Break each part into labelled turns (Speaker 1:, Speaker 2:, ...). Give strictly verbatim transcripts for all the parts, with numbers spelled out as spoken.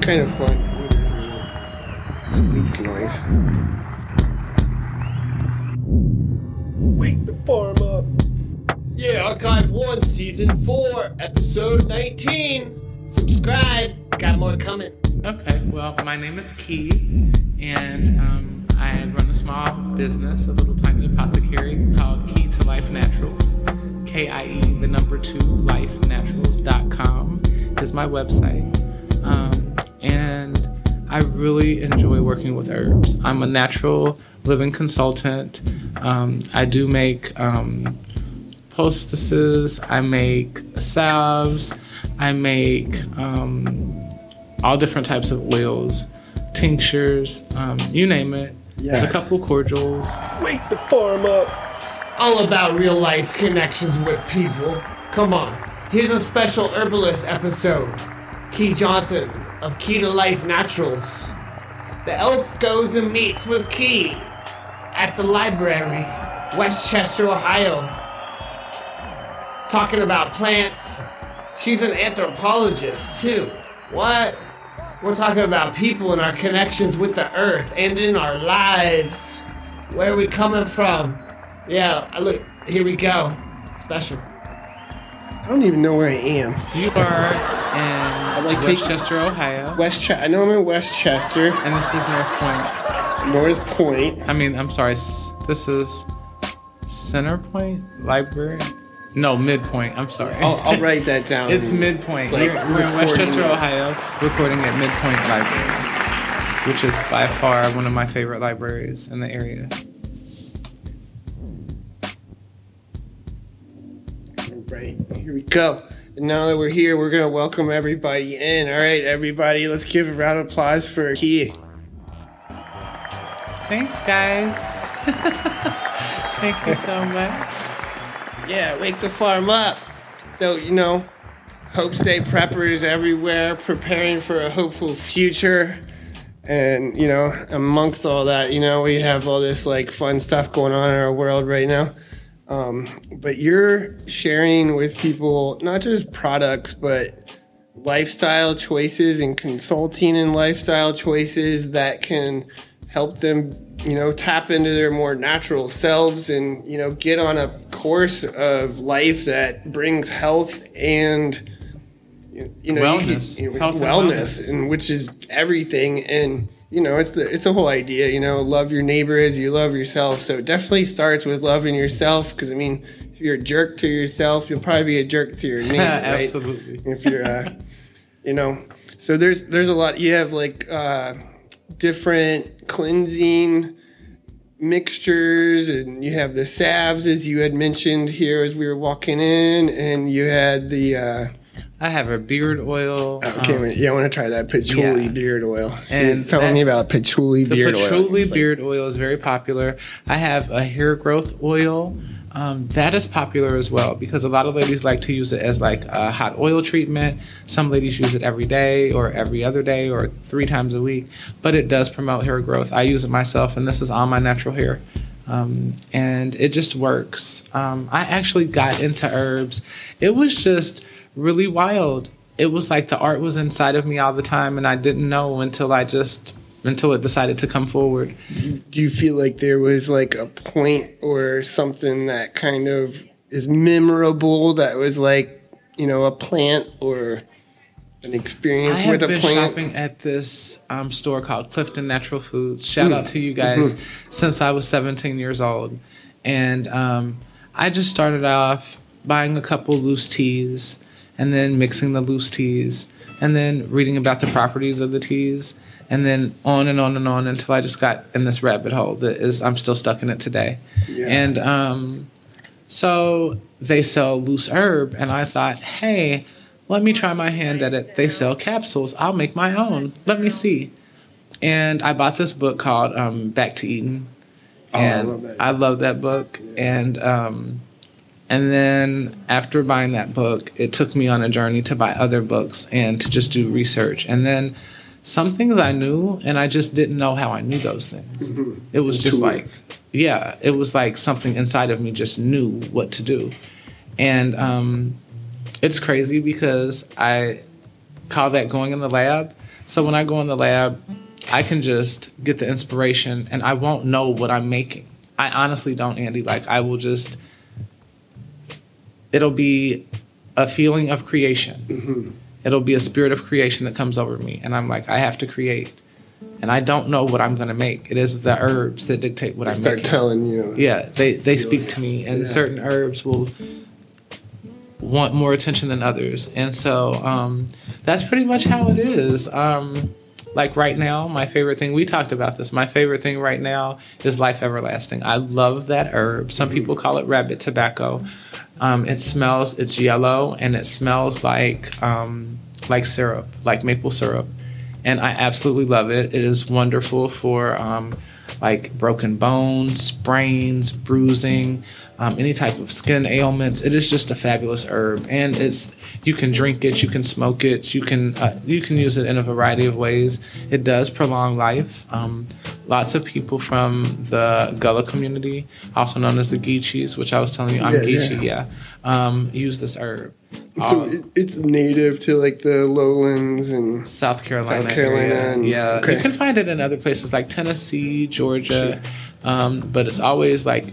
Speaker 1: kind of fun. Squeak noise. Wake the farm up.
Speaker 2: Yeah, Archive one, Season four, Episode nineteen. Subscribe. Got more coming.
Speaker 3: Okay, well, my name is Key, and um, I run a small business, a little tiny apothecary called Key to Life Naturals. K I E, the number two, life naturals dot com is my website. Um, and I really enjoy working with herbs. I'm a natural living consultant. Um, I do make um, poultices, I make salves, I make um, all different types of oils, tinctures, um, you name it.
Speaker 1: Yeah.
Speaker 3: A couple cordials.
Speaker 1: Wake the farm up.
Speaker 2: All about real life connections with people. Come on. Here's a special herbalist episode. Key Johnson of Key to Life Naturals. The elf goes and meets with Key at the library, Westchester, Ohio. Talking about plants. She's an anthropologist too. What? We're talking about people and our connections with the earth and in our lives. Where are we coming from? Yeah, I look, here we go. Special.
Speaker 1: I don't even know where I am.
Speaker 3: You are in
Speaker 1: like
Speaker 3: Westchester, Ohio.
Speaker 1: Westchester. I know I'm in Westchester.
Speaker 3: And this is North Point.
Speaker 1: North Point.
Speaker 3: I mean, I'm sorry, s- this is Center Point Library? No, Midpoint. I'm sorry.
Speaker 1: I'll, I'll write that down.
Speaker 3: It's Midpoint.
Speaker 1: It's like
Speaker 3: We're, we're in Westchester,
Speaker 1: recording.
Speaker 3: Ohio, recording at Midpoint Library, which is by far one of my favorite libraries in the area.
Speaker 1: Right, here we go. And now that we're here, we're going to welcome everybody in. All right, everybody, let's give a round of applause for Key.
Speaker 3: Thanks, guys. Thank you so much.
Speaker 1: Yeah, wake the farm up. So, you know, Hope State preppers everywhere preparing for a hopeful future. And, you know, amongst all that, you know, we have all this, like, fun stuff going on in our world right now. Um, but you're sharing with people not just products, but lifestyle choices and consulting in lifestyle choices that can help them, you know, tap into their more natural selves and, you know, get on a course of life that brings health and, you know,
Speaker 3: wellness,
Speaker 1: you can, you know,
Speaker 3: health and
Speaker 1: wellness,
Speaker 3: wellness.
Speaker 1: and which is everything. And you know, it's the it's the whole idea, you know, love your neighbor as you love yourself. So it definitely starts with loving yourself, because, I mean, if you're a jerk to yourself, you'll probably be a jerk to your neighbor, right?
Speaker 3: Absolutely.
Speaker 1: If you're, uh, you know, so there's there's a lot. You have, like, uh, different cleansing mixtures, and you have the salves, as you had mentioned here as we were walking in, and you had the... Uh,
Speaker 3: I have a beard oil.
Speaker 1: Okay,
Speaker 3: um,
Speaker 1: wait, yeah, I want to try that patchouli
Speaker 3: yeah.
Speaker 1: beard oil. She
Speaker 3: And
Speaker 1: was telling
Speaker 3: that-
Speaker 1: me about patchouli
Speaker 3: The
Speaker 1: beard oil.
Speaker 3: patchouli
Speaker 1: It's like-
Speaker 3: beard oil is very popular. I have a hair growth oil. Um, that is popular as well, because a lot of ladies like to use it as like a hot oil treatment. Some ladies use it every day or every other day or three times a week, but it does promote hair growth. I use it myself, and this is all my natural hair. Um, and it just works. Um, I actually got into herbs. It was just really wild. It was like the art was inside of me all the time, and I didn't know until I just until it decided to come forward.
Speaker 1: Do you, do you feel like there was like a point or something that kind of is memorable that was like, you know, a plant or an experience
Speaker 3: I have
Speaker 1: with a
Speaker 3: been
Speaker 1: plant?
Speaker 3: shopping at this um, store called Clifton Natural Foods. Shout
Speaker 1: Mm.
Speaker 3: out to you guys.
Speaker 1: Mhm.
Speaker 3: Since I was seventeen years old, and um, I just started off buying a couple loose teas, and then mixing the loose teas, and then reading about the properties of the teas, and then on and on and on until I just got in this rabbit hole that is, I'm still stuck in it today.
Speaker 1: Yeah.
Speaker 3: And um, so they sell loose herb, and I thought, hey, let me try my hand at it. They sell capsules. I'll make my own. Let me see. And I bought this book called um, Back to Eden.
Speaker 1: Oh, I
Speaker 3: And
Speaker 1: love that.
Speaker 3: I love that book. And um, and then after buying that book, it took me on a journey to buy other books and to just do research. And then some things I knew, and I just didn't know how I knew those things.
Speaker 1: Mhm.
Speaker 3: It was just
Speaker 1: Intuitive.
Speaker 3: like, yeah, it was like something inside of me just knew what to do. And um, it's crazy because I call that going in the lab, So when I go in the lab, I can just get the inspiration and I won't know what I'm making. I honestly don't, Andy. Like, I will just, it'll be a feeling of creation. Mm-hmm. It'll be a spirit of creation that comes over me. And I'm like, I have to create. And I don't know what I'm going to make. It is the herbs that dictate what I
Speaker 1: start
Speaker 3: make.
Speaker 1: telling you.
Speaker 3: Yeah, they, they speak to me. And
Speaker 1: yeah.
Speaker 3: certain herbs will want more attention than others. And so um, that's pretty much how it is. Um, like right now, my favorite thing, we talked about this, my favorite thing right now is Life Everlasting. I love that herb. Some people call it rabbit tobacco. Um, it smells, it's yellow, and it smells like um, like syrup, like maple syrup. And I absolutely love it. It is wonderful for um, like broken bones, sprains, bruising, um, any type of skin ailments. It is just a fabulous herb, and it's you can drink it, you can smoke it, you can uh, you can use it in a variety of ways. It does prolong life. Um, lots of people from the Gullah community, also known as the Geechees, which I was telling you, I'm
Speaker 1: yeah,
Speaker 3: Geechee,
Speaker 1: yeah,
Speaker 3: yeah um, use this herb.
Speaker 1: So
Speaker 3: Um,
Speaker 1: it, it's native to like the lowlands and
Speaker 3: South Carolina.
Speaker 1: South Carolina,
Speaker 3: area.
Speaker 1: and,
Speaker 3: yeah.
Speaker 1: okay.
Speaker 3: You can find it in other places like Tennessee, Georgia, um, but it's always like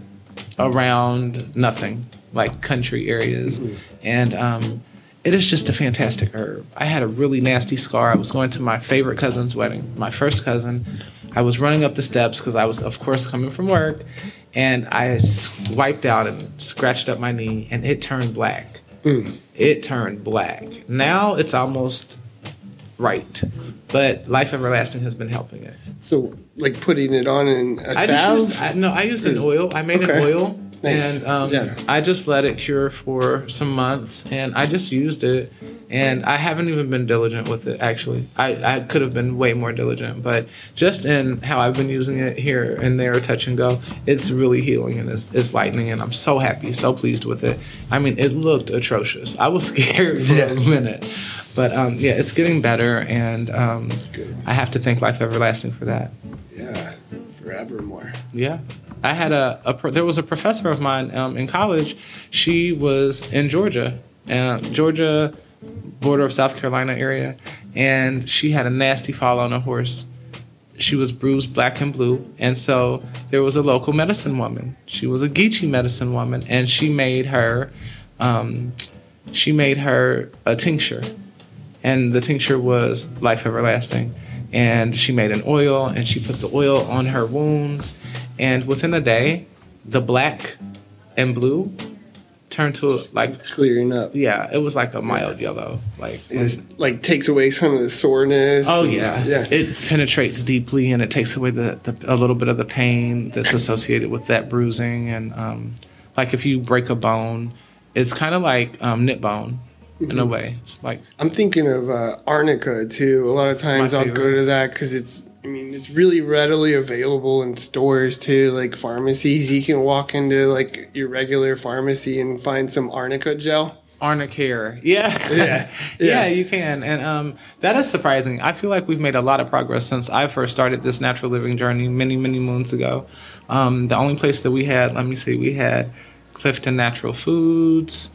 Speaker 3: around nothing, like country areas, mm-hmm. and um, it is just a fantastic herb. I had a really nasty scar. I was going to my favorite cousin's wedding, my first cousin. I was running up the steps because I was, of course, coming from work, and I wiped out and scratched up my knee, and it turned black. Mm. It turned black. Now it's almost right, but Life Everlasting has been helping it.
Speaker 1: So, like putting it on in a
Speaker 3: I
Speaker 1: salve?
Speaker 3: Just used, I, no, I used an oil. I made okay. an oil, nice. and um, yeah. I just let it cure for some months, and I just used it, and I haven't even been diligent with it, actually. I, I could have been way more diligent, but just in how I've been using it here and there, touch and go, it's really healing, and it's, it's lightening, and I'm so happy, so pleased with it. I mean, it looked atrocious. I was scared for yeah. a minute. But, um, yeah, it's getting better, and um,
Speaker 1: That's good.
Speaker 3: I have to thank Life Everlasting for that.
Speaker 1: Yeah, forevermore.
Speaker 3: Yeah. I had a, a pro- there was a professor of mine um, in college. She was in Georgia, uh, Georgia, border of South Carolina area, and she had a nasty fall on a horse. She was bruised black and blue, and so there was a local medicine woman. She was a Geechee medicine woman, and she made her, um, she made her a tincture. And the tincture was Life Everlasting. And she made an oil, and she put the oil on her wounds. And within a day, the black and blue turned to like
Speaker 1: clearing up.
Speaker 3: Yeah, it was like a mild yellow. Like
Speaker 1: and it's like takes away some of the soreness.
Speaker 3: Oh
Speaker 1: and,
Speaker 3: yeah,
Speaker 1: yeah.
Speaker 3: It penetrates deeply, and it takes away the, the a little bit of the pain that's associated with that bruising. And um, like if you break a bone, it's kind of like um, knit bone. In mm-hmm. a way, it's like
Speaker 1: I'm thinking of uh, arnica too. A lot of times I'll go to that because it's, I mean, it's really readily available in stores too, like pharmacies. You can walk into like your regular pharmacy and find some arnica gel.
Speaker 3: Arnicare, yeah.
Speaker 1: yeah, yeah,
Speaker 3: yeah, you can, and um, that is surprising. I feel like we've made a lot of progress since I first started this natural living journey many, many moons ago. Um, the only place that we had, let me see, we had Clifton Natural Foods.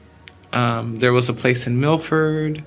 Speaker 3: Um, there was a place in Milford.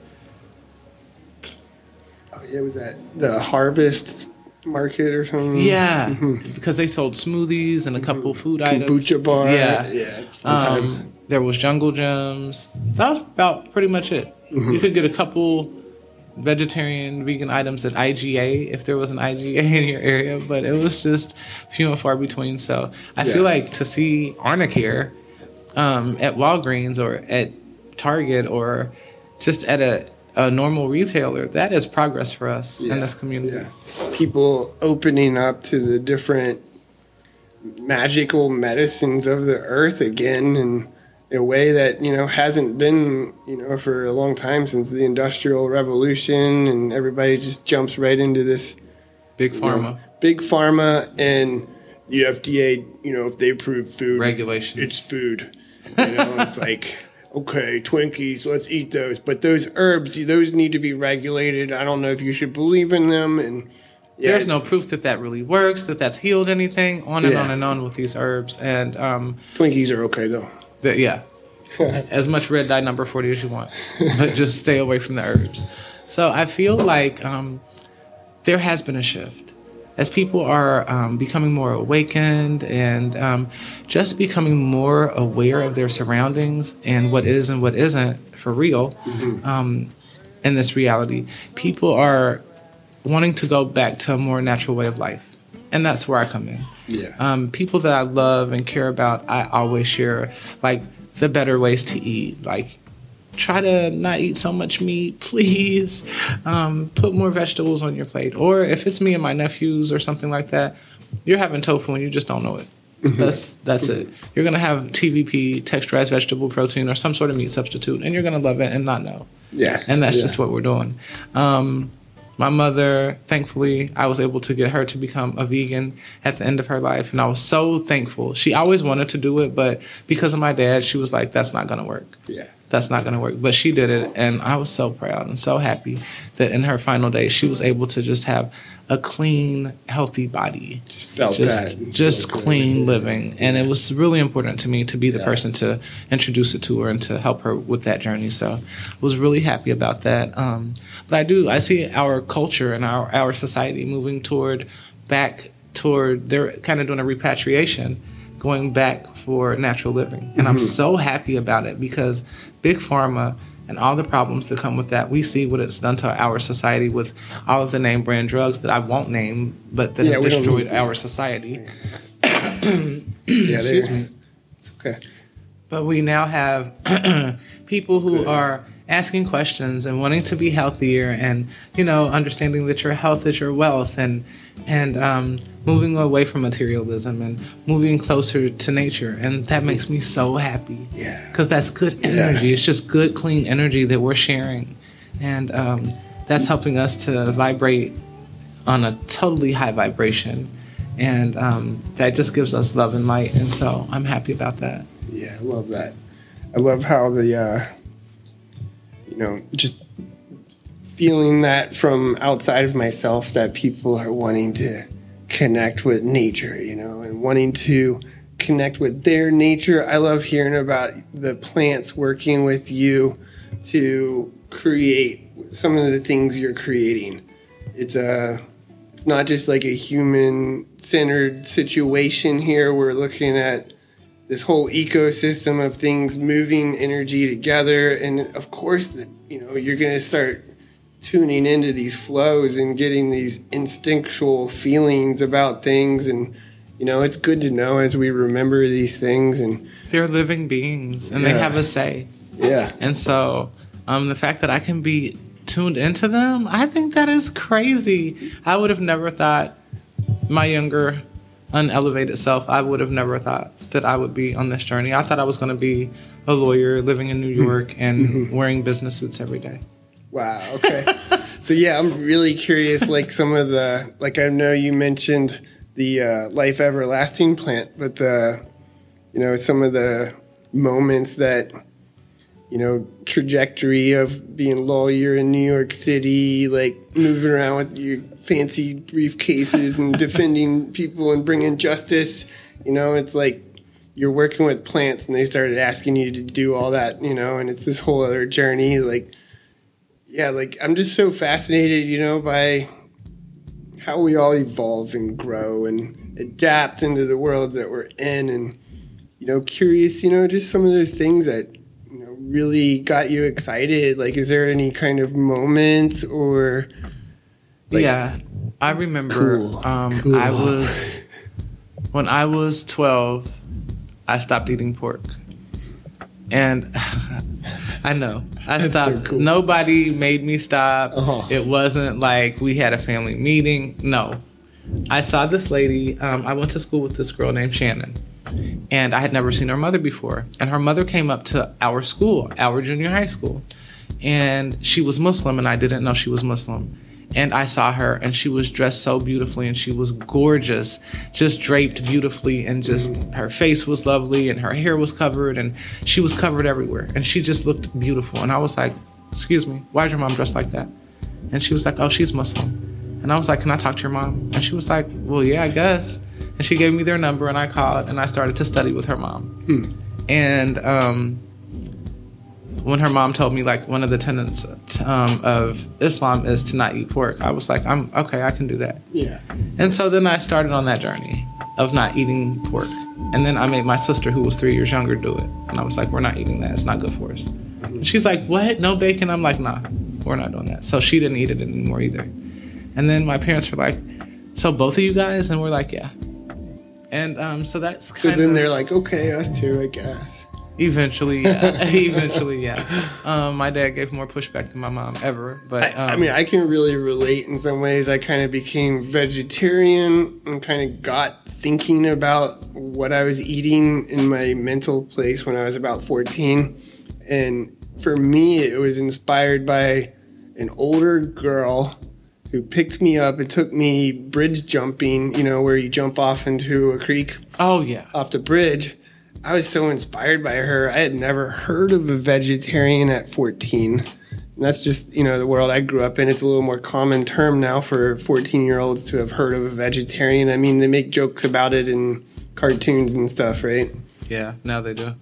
Speaker 1: Oh, yeah, was that the Harvest Market or something?
Speaker 3: Yeah,
Speaker 1: mm-hmm.
Speaker 3: because they sold smoothies and a couple
Speaker 1: mm-hmm.
Speaker 3: food items.
Speaker 1: Kombucha bar.
Speaker 3: Yeah,
Speaker 1: yeah, it's fun times.
Speaker 3: Um, there was Jungle Gems. That was about pretty much it. Mm-hmm. You could get a couple vegetarian, vegan items at I G A if there was an I G A in your area, but it was just few and far between. So I yeah. feel like to see Arnicare um, at Walgreens or at Target or just at a, a normal retailer, that is progress for us
Speaker 1: yeah,
Speaker 3: in this community.
Speaker 1: Yeah. People opening up to the different magical medicines of the earth again in a way that, you know, hasn't been, you know, for a long time since the Industrial Revolution, and everybody just jumps right into this
Speaker 3: big pharma.
Speaker 1: Know, big pharma and the F D A, you know, if they approve food
Speaker 3: regulations,
Speaker 1: it's food. You know, it's like okay, Twinkies, let's eat those. But those herbs, those need to be regulated. I don't know if you should believe in them. And
Speaker 3: yeah. There's no proof that that really works, that that's healed anything, on and yeah. on and on with these herbs. And um,
Speaker 1: Twinkies are okay, though.
Speaker 3: The, yeah. As much red dye number forty as you want. But just stay away from the herbs. So I feel like um, there has been a shift. As people are um, becoming more awakened and um, just becoming more aware of their surroundings and what is and what isn't for real mm-hmm. um, in this reality, people are wanting to go back to a more natural way of life. And that's where I come in.
Speaker 1: Yeah.
Speaker 3: Um, people that I love and care about, I always share, like, the better ways to eat. Like, try to not eat so much meat, please. Um, put more vegetables on your plate. Or if it's me and my nephews or something like that, you're having tofu and you just don't know it. Mm-hmm. That's that's it. You're going to have T V P, texturized vegetable protein, or some sort of meat substitute, and you're going to love it and not know.
Speaker 1: Yeah.
Speaker 3: And that's
Speaker 1: yeah.
Speaker 3: just what we're doing. Um, my mother, thankfully, I was able to get her to become a vegan at the end of her life, and I was so thankful. She always wanted to do it, but because of my dad, she was like, that's not going to work.
Speaker 1: Yeah.
Speaker 3: That's not going to work. But she did it, and I was so proud and so happy that in her final days, she was able to just have a clean, healthy body.
Speaker 1: Just felt
Speaker 3: just,
Speaker 1: that.
Speaker 3: Just clean living. And it was really important to me to be the
Speaker 1: yeah.
Speaker 3: person to introduce it to her and to help her with that journey. So I was really happy about that. Um, but I do, I see our culture and our, our society moving toward, back toward, they're kind of doing a repatriation, going back for natural living. And mm-hmm. I'm so happy about it because Big Pharma and all the problems that come with that, we see what it's done to our society with all of the name brand drugs that I won't name, but that yeah, have destroyed our society.
Speaker 1: yeah,
Speaker 3: Excuse me.
Speaker 1: It's okay.
Speaker 3: But we now have people who Good. are asking questions and wanting to be healthier and, you know, understanding that your health is your wealth and and um, moving away from materialism and moving closer to nature. And that makes me so happy.
Speaker 1: Yeah.
Speaker 3: Because that's good energy.
Speaker 1: Yeah.
Speaker 3: It's just good, clean energy that we're sharing. And um, that's helping us to vibrate on a totally high vibration. And um, that just gives us love and light. And so I'm happy about that.
Speaker 1: Yeah, I love that. I love how the, uh, you know, just feeling that from outside of myself that people are wanting to connect with nature, you know, and wanting to connect with their nature. I love hearing about the plants working with you to create some of the things you're creating. It's a, it's not just like a human-centered situation here. We're looking at this whole ecosystem of things moving energy together. And of course, the, you know, you're going to start tuning into these flows and getting these instinctual feelings about things. And, you know, it's good to know as we remember these things. And
Speaker 3: they're living beings and yeah. they have a say.
Speaker 1: Yeah.
Speaker 3: And so um, the fact that I can be tuned into them, I think that is crazy. I would have never thought my younger, unelevated self, I would have never thought that I would be on this journey. I thought I was going to be a lawyer living in New York and mm-hmm. wearing business suits every day.
Speaker 1: Wow. Okay. So yeah, I'm really curious, like some of the, like I know you mentioned the uh, Life Everlasting plant, but the, you know, some of the moments that, you know, trajectory of being a lawyer in New York City, like moving around with your fancy briefcases and defending people and bringing justice, you know, it's like you're working with plants and they started asking you to do all that, you know, and it's this whole other journey, like, yeah, like I'm just so fascinated, you know, by how we all evolve and grow and adapt into the worlds that we're in, and, you know, curious, you know, just some of those things that, you know, really got you excited. Like, is there any kind of moments or? Like,
Speaker 3: yeah, I remember cool. Um, cool. I was, when I was twelve, I stopped eating pork. And I know, I
Speaker 1: That's
Speaker 3: stopped.
Speaker 1: So cool.
Speaker 3: Nobody made me stop.
Speaker 1: Uh-huh.
Speaker 3: It wasn't like we had a family meeting. No. I saw this lady. Um, I went to school with this girl named Shannon. And I had never seen her mother before. And her mother came up to our school, our junior high school. And she was Muslim, and I didn't know she was Muslim. And I saw her, and she was dressed so beautifully, and she was gorgeous, just draped beautifully, and just her face was lovely, and her hair was covered, and she was covered everywhere. And she just looked beautiful. And I was like, excuse me, why is your mom dressed like that? And she was like, oh, she's Muslim. And I was like, can I talk to your mom? And she was like, well, yeah, I guess. And she gave me their number, and I called, and I started to study with her mom. Hmm. And um, when her mom told me like one of the tenets um, of Islam is to not eat pork, I was like, I'm okay, I can do that.
Speaker 1: Yeah.
Speaker 3: And so then I started on that journey of not eating pork. And then I made my sister, who was three years younger, do it. And I was like, we're not eating that. It's not good for us. And she's like, what? No bacon? I'm like, nah, we're not doing that. So she didn't eat it anymore either. And then my parents were like, so both of you guys? And we're like, yeah. And um, so that's kind of...
Speaker 1: So then they're like, okay, us too, I guess.
Speaker 3: Eventually, yeah. Eventually, yeah. Um, my dad gave more pushback than my mom ever. But um,
Speaker 1: I, I mean, I can really relate in some ways. I kind of became vegetarian and kind of got thinking about what I was eating in my mental place when I was about fourteen. And for me, it was inspired by an older girl who picked me up and took me bridge jumping, you know, where you jump off into a creek.
Speaker 3: Oh, yeah.
Speaker 1: Off the bridge. I was so inspired by her. I had never heard of a vegetarian at fourteen. And that's just, you know, the world I grew up in. It's a little more common term now for fourteen-year-olds to have heard of a vegetarian. I mean, they make jokes about it in cartoons and stuff, right?
Speaker 3: Yeah, now they do.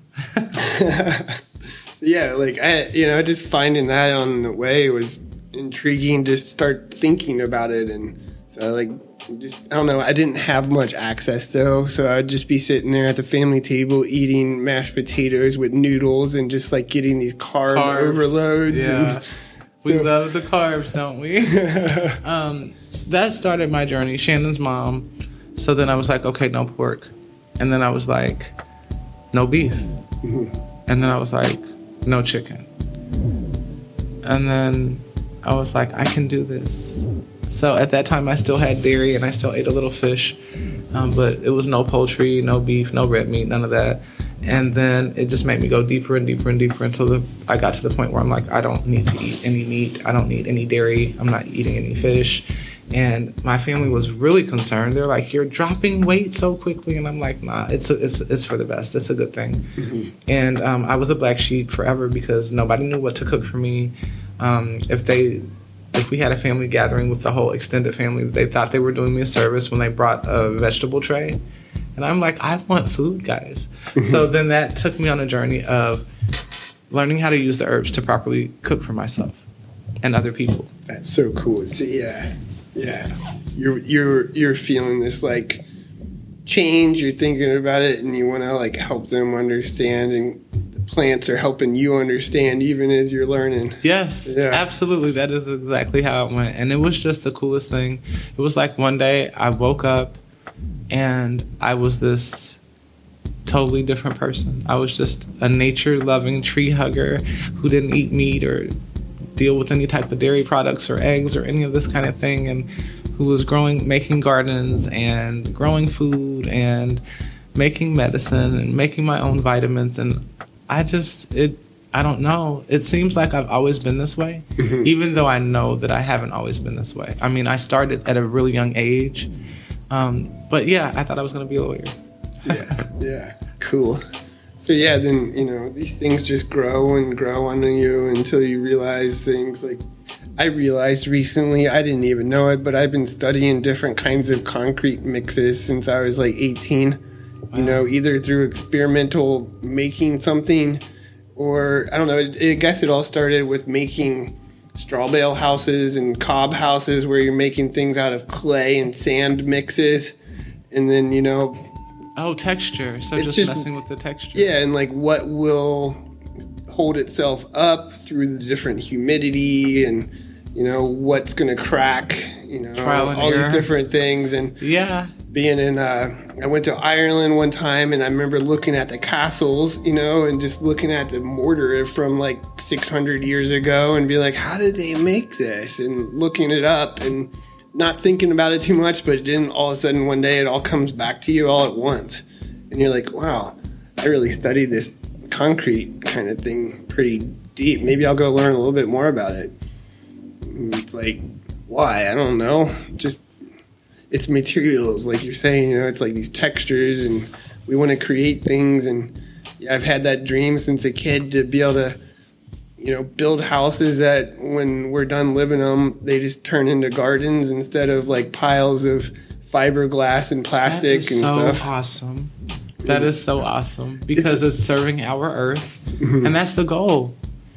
Speaker 1: So yeah, like, I, you know, just finding that on the way was intriguing to start thinking about it. And so I like just, I don't know, I didn't have much access though, so I'd just be sitting there at the family table eating mashed potatoes with noodles and just like getting these carb
Speaker 3: Carbs.
Speaker 1: overloads.
Speaker 3: Yeah.
Speaker 1: And
Speaker 3: we
Speaker 1: so,
Speaker 3: love the carbs, don't we? um, that started my journey, Shannon's mom. So then I was like, okay, no pork. And then I was like, no beef.
Speaker 1: mm-hmm.
Speaker 3: And then I was like, no chicken. And then I was like, I can do this. So at that time, I still had dairy and I still ate a little fish, um, but it was no poultry, no beef, no red meat, none of that. And then it just made me go deeper and deeper and deeper until the, I got to the point where I'm like, I don't need to eat any meat. I don't need any dairy. I'm not eating any fish. And my family was really concerned. They're like, you're dropping weight so quickly. And I'm like, nah, it's a, it's it's for the best. It's a good thing. Mm-hmm. And um, I was a black sheep forever because nobody knew what to cook for me. Um, if they... If we had a family gathering with the whole extended family, they thought they were doing me a service when they brought a vegetable tray. And I'm like, I want food, guys. So then that took me on a journey of learning how to use the herbs to properly cook for myself and other people.
Speaker 1: That's so cool. So yeah, yeah. You're you're you're feeling this like change. You're thinking about it, and you want to like help them understand, and the plants are helping you understand even as you're learning.
Speaker 3: Yes,
Speaker 1: yeah.
Speaker 3: Absolutely. That is exactly how it went, and it was just the coolest thing. It was like one day I woke up, and I was this totally different person. I was just a nature-loving tree hugger who didn't eat meat or deal with any type of dairy products or eggs or any of this kind of thing, and who was growing, making gardens and growing food and making medicine and making my own vitamins. And I just, it, I don't know. It seems like I've always been this way, mm-hmm. even though I know that I haven't always been this way. I mean, I started at a really young age. Um, but yeah, I thought I was going to be a lawyer.
Speaker 1: yeah, yeah, cool. So yeah, then, you know, these things just grow and grow on you until you realize things like, I realized recently, I didn't even know it, but I've been studying different kinds of concrete mixes since I was like eighteen. Wow. You know, either through experimental making something, or I don't know, I guess it all started with making straw bale houses and cob houses where you're making things out of clay and sand mixes. And then, you know...
Speaker 3: Oh, texture. So just, just messing with the texture.
Speaker 1: Yeah, and like what will hold itself up through the different humidity and, you know, what's going to crack, you know,
Speaker 3: Trial and
Speaker 1: all
Speaker 3: error.
Speaker 1: These different things. And
Speaker 3: yeah,
Speaker 1: being in, uh, I went to Ireland one time and I remember looking at the castles, you know, and just looking at the mortar from like six hundred years ago and be like, how did they make this? And looking it up and not thinking about it too much, but then all of a sudden one day it all comes back to you all at once. And you're like, wow, I really studied this concrete kind of thing pretty deep. Maybe I'll go learn a little bit more about it. And it's like, why? I don't know. Just, it's materials, like you're saying, you know, it's like these textures, and we want to create things. And yeah, I've had that dream since a kid to be able to, you know, build houses that when we're done living them, they just turn into gardens instead of like piles of fiberglass and plastic
Speaker 3: that is
Speaker 1: and
Speaker 3: so
Speaker 1: stuff.
Speaker 3: Awesome. That is so awesome because it's, it's serving our earth, and that's the goal.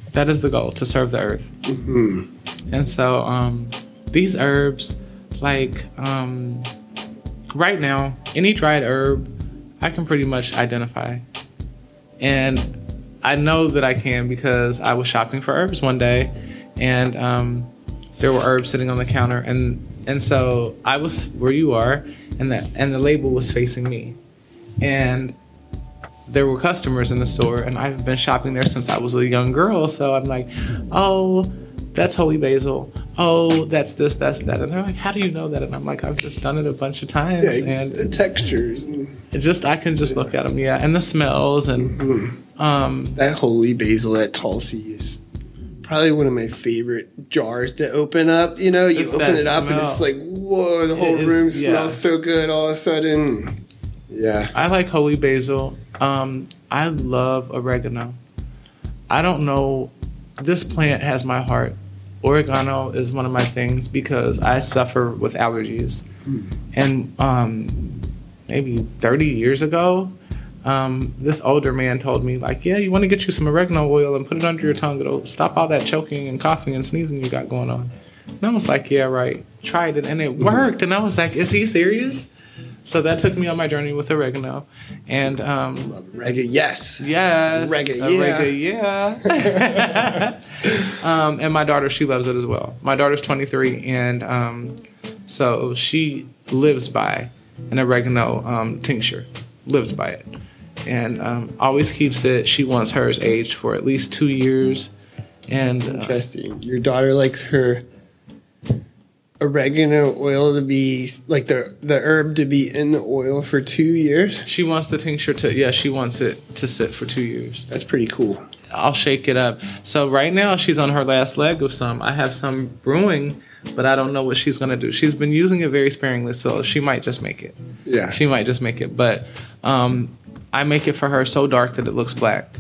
Speaker 3: That is the goal, to serve the earth.
Speaker 1: Mm-hmm.
Speaker 3: And so um, these herbs, like um, right now, any dried herb, I can pretty much identify. And I know that I can because I was shopping for herbs one day, and um, there were herbs sitting on the counter, and and so I was where you are, and that and the label was facing me, and there were customers in the store, and I've been shopping there since I was a young girl. So I'm like, oh, that's holy basil. Oh, that's this, that's that. And they're like, how do you know that? And I'm like, I've just done it a bunch of times.
Speaker 1: Yeah,
Speaker 3: and
Speaker 1: the textures.
Speaker 3: it just, I can just look at them, yeah, and the smells, and
Speaker 1: Mm-hmm.
Speaker 3: um,
Speaker 1: That holy basil at Tulsi is probably one of my favorite jars to open up. You know, you
Speaker 3: It's
Speaker 1: open
Speaker 3: that
Speaker 1: it up and
Speaker 3: smell.
Speaker 1: it's like, whoa, the whole
Speaker 3: It is-
Speaker 1: room
Speaker 3: yeah.
Speaker 1: smells so good all of a sudden. Yeah.
Speaker 3: I like holy basil. Um, I love oregano. I don't know, this plant has my heart. Oregano is one of my things because I suffer with allergies. And um, maybe thirty years ago, um, this older man told me, like, yeah, you want to get you some oregano oil and put it under your tongue. It'll stop all that choking and coughing and sneezing you got going on. And I was like, yeah, right. Tried it and it worked. And I was like, is he serious? So that took me on my journey with oregano. And um,
Speaker 1: Love reggae, yes.
Speaker 3: yes,
Speaker 1: Reggae,
Speaker 3: a
Speaker 1: yeah.
Speaker 3: reggae, yeah. um, and my daughter, she loves it as well. My daughter's twenty-three, and um, so she lives by an oregano um, tincture, lives by it, and um, always keeps it. She wants hers aged for at least two years. And uh,
Speaker 1: Interesting. Your daughter likes her oregano oil to be, like the, the herb to be in the oil for two years.
Speaker 3: she wants the tincture to, yeah, she wants it to sit for two years.
Speaker 1: That's pretty cool.
Speaker 3: I'll shake it up. So right now she's on her last leg of some. I have some brewing, but I don't know what she's gonna do. She's been using it very sparingly, so she might just make it.
Speaker 1: Yeah.
Speaker 3: She might just make it. But um, I make it for her so dark that it looks black,